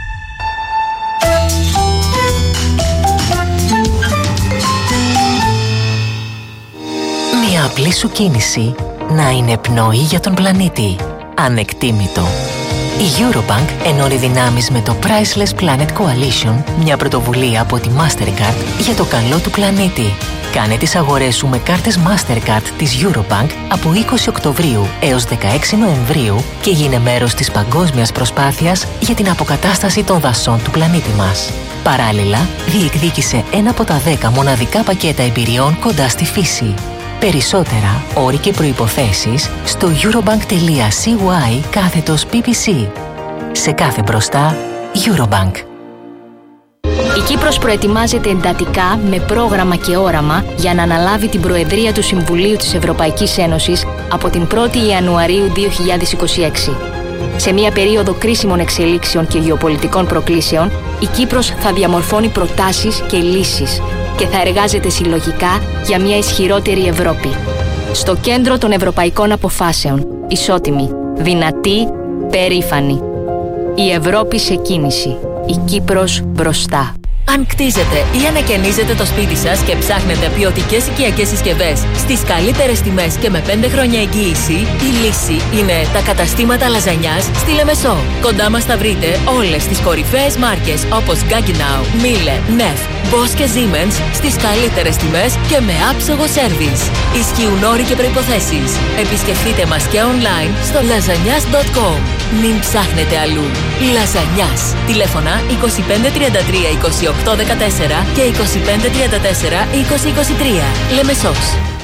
Μια απλή σου κίνηση να είναι πνοή για τον πλανήτη. Ανεκτήμητο. Η Eurobank ενώνει δυνάμεις με το Priceless Planet Coalition, μια πρωτοβουλία από τη Mastercard για το καλό του πλανήτη. Κάνε τις αγορές σου με κάρτες Mastercard της Eurobank από είκοσι Οκτωβρίου έως δεκαέξι Νοεμβρίου και γίνε μέρος της παγκόσμιας προσπάθειας για την αποκατάσταση των δασών του πλανήτη μας. Παράλληλα, διεκδίκησε ένα από τα δέκα μοναδικά πακέτα εμπειριών κοντά στη φύση. Περισσότερα, όροι και προϋποθέσεις στο eurobank.cy κάθετος πι πι σι. Σε κάθε μπροστά, Eurobank. Η Κύπρος προετοιμάζεται εντατικά με πρόγραμμα και όραμα για να αναλάβει την Προεδρία του Συμβουλίου της Ευρωπαϊκής Ένωσης από την πρώτη Ιανουαρίου δύο χιλιάδες είκοσι έξι. Σε μια περίοδο κρίσιμων εξελίξεων και γεωπολιτικών προκλήσεων, η Κύπρος θα διαμορφώνει προτάσεις και λύσεις και θα εργάζεται συλλογικά για μια ισχυρότερη Ευρώπη. Στο κέντρο των ευρωπαϊκών αποφάσεων, ισότιμη, δυνατή, περήφανη. Η Ευρώπη σε κίνηση. Η Κύπρος μπροστά. Αν κτίζετε ή ανακαινίζετε το σπίτι σας και ψάχνετε ποιοτικές οικιακές συσκευές στις καλύτερες τιμές και με πέντε χρόνια εγγύηση, η λύση είναι τα καταστήματα λαζανιάς στη Λεμεσό. Κοντά μας θα βρείτε όλες τις κορυφαίες μάρκες όπως Gaggenau, Miele, Neff, Bosch και Siemens στις καλύτερες τιμές και με άψογο σέρβις. Ισχύουν όροι και προϋποθέσεις. Επισκεφτείτε μας και online στο λαζανιάς τελεία κομ. Μην ψάχνετε αλλού. Λαζανιάς. Τηλέφωνα είκοσι πέντε τριάντα τρία είκοσι οκτώ δεκατέσσερα και είκοσι πέντε τριάντα τέσσερα είκοσι είκοσι τρία. Λεμεσός.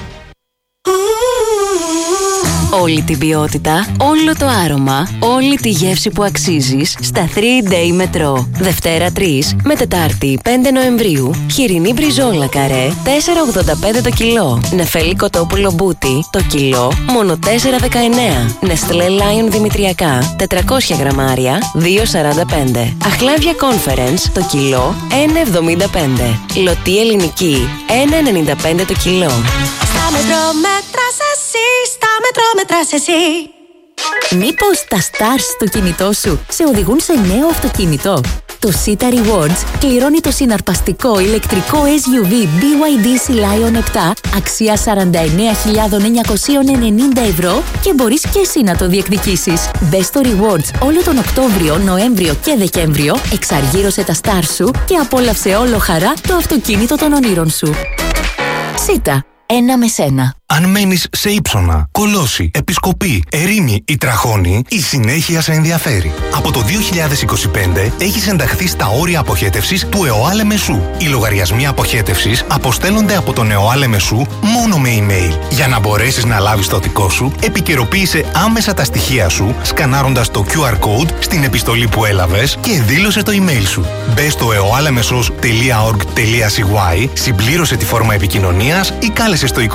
Όλη την ποιότητα, όλο το άρωμα, όλη τη γεύση που αξίζεις στα τρία day Metro. Δευτέρα τρεις με Τετάρτη πέντε Νοεμβρίου. Χοιρινή μπριζόλα καρέ τέσσερα ογδόντα πέντε το κιλό. Νεφέλη κοτόπουλο μπούτι το κιλό μόνο τέσσερα δεκαεννέα. Νεστλέ Lion δημητριακά τετρακόσια γραμμάρια δύο σαράντα πέντε. Αχλάδια Conference το κιλό ένα εβδομήντα πέντε. Λωτή ελληνική ένα ενενήντα πέντε το κιλό. Στα Μετρό μέτρας εσύ, στα Μετρό μέτρας εσύ. Μήπως τα stars στο κινητό σου σε οδηγούν σε νέο αυτοκίνητο? Το Sita Rewards κληρώνει το συναρπαστικό ηλεκτρικό ες γιου βι μπι γουάι ντι σι Lion επτά αξία σαράντα εννέα χιλιάδες εννιακόσια ενενήντα ευρώ και μπορείς και εσύ να το διεκδικήσεις. Μπες στο Rewards όλο τον Οκτώβριο, Νοέμβριο και Δεκέμβριο, εξαργύρωσε τα stars σου και απόλαυσε όλο χαρά το αυτοκίνητο των ονείρων σου. Sita, ένα με σένα. Αν μένεις σε Ύψωνα, Κολώση, Επισκοπή, Ερήμη ή Τραχώνη, η συνέχεια σε ενδιαφέρει. Από το δύο χιλιάδες είκοσι πέντε έχεις ενταχθεί στα όρια αποχέτευσης του ΕΟΑ Μεσού. Οι λογαριασμοί αποχέτευσης αποστέλλονται από τον ΕΟΑ Μεσού μόνο με email. Για να μπορέσεις να λάβεις το δικό σου, επικαιροποίησε άμεσα τα στοιχεία σου, σκανάροντας το κιου αρ code στην επιστολή που έλαβες και δήλωσε το email σου. Μπες στο eoalemesos τελεία org τελεία cy, συμπλήρωσε τη φόρμα επικοινωνίας ή κάλεσε στο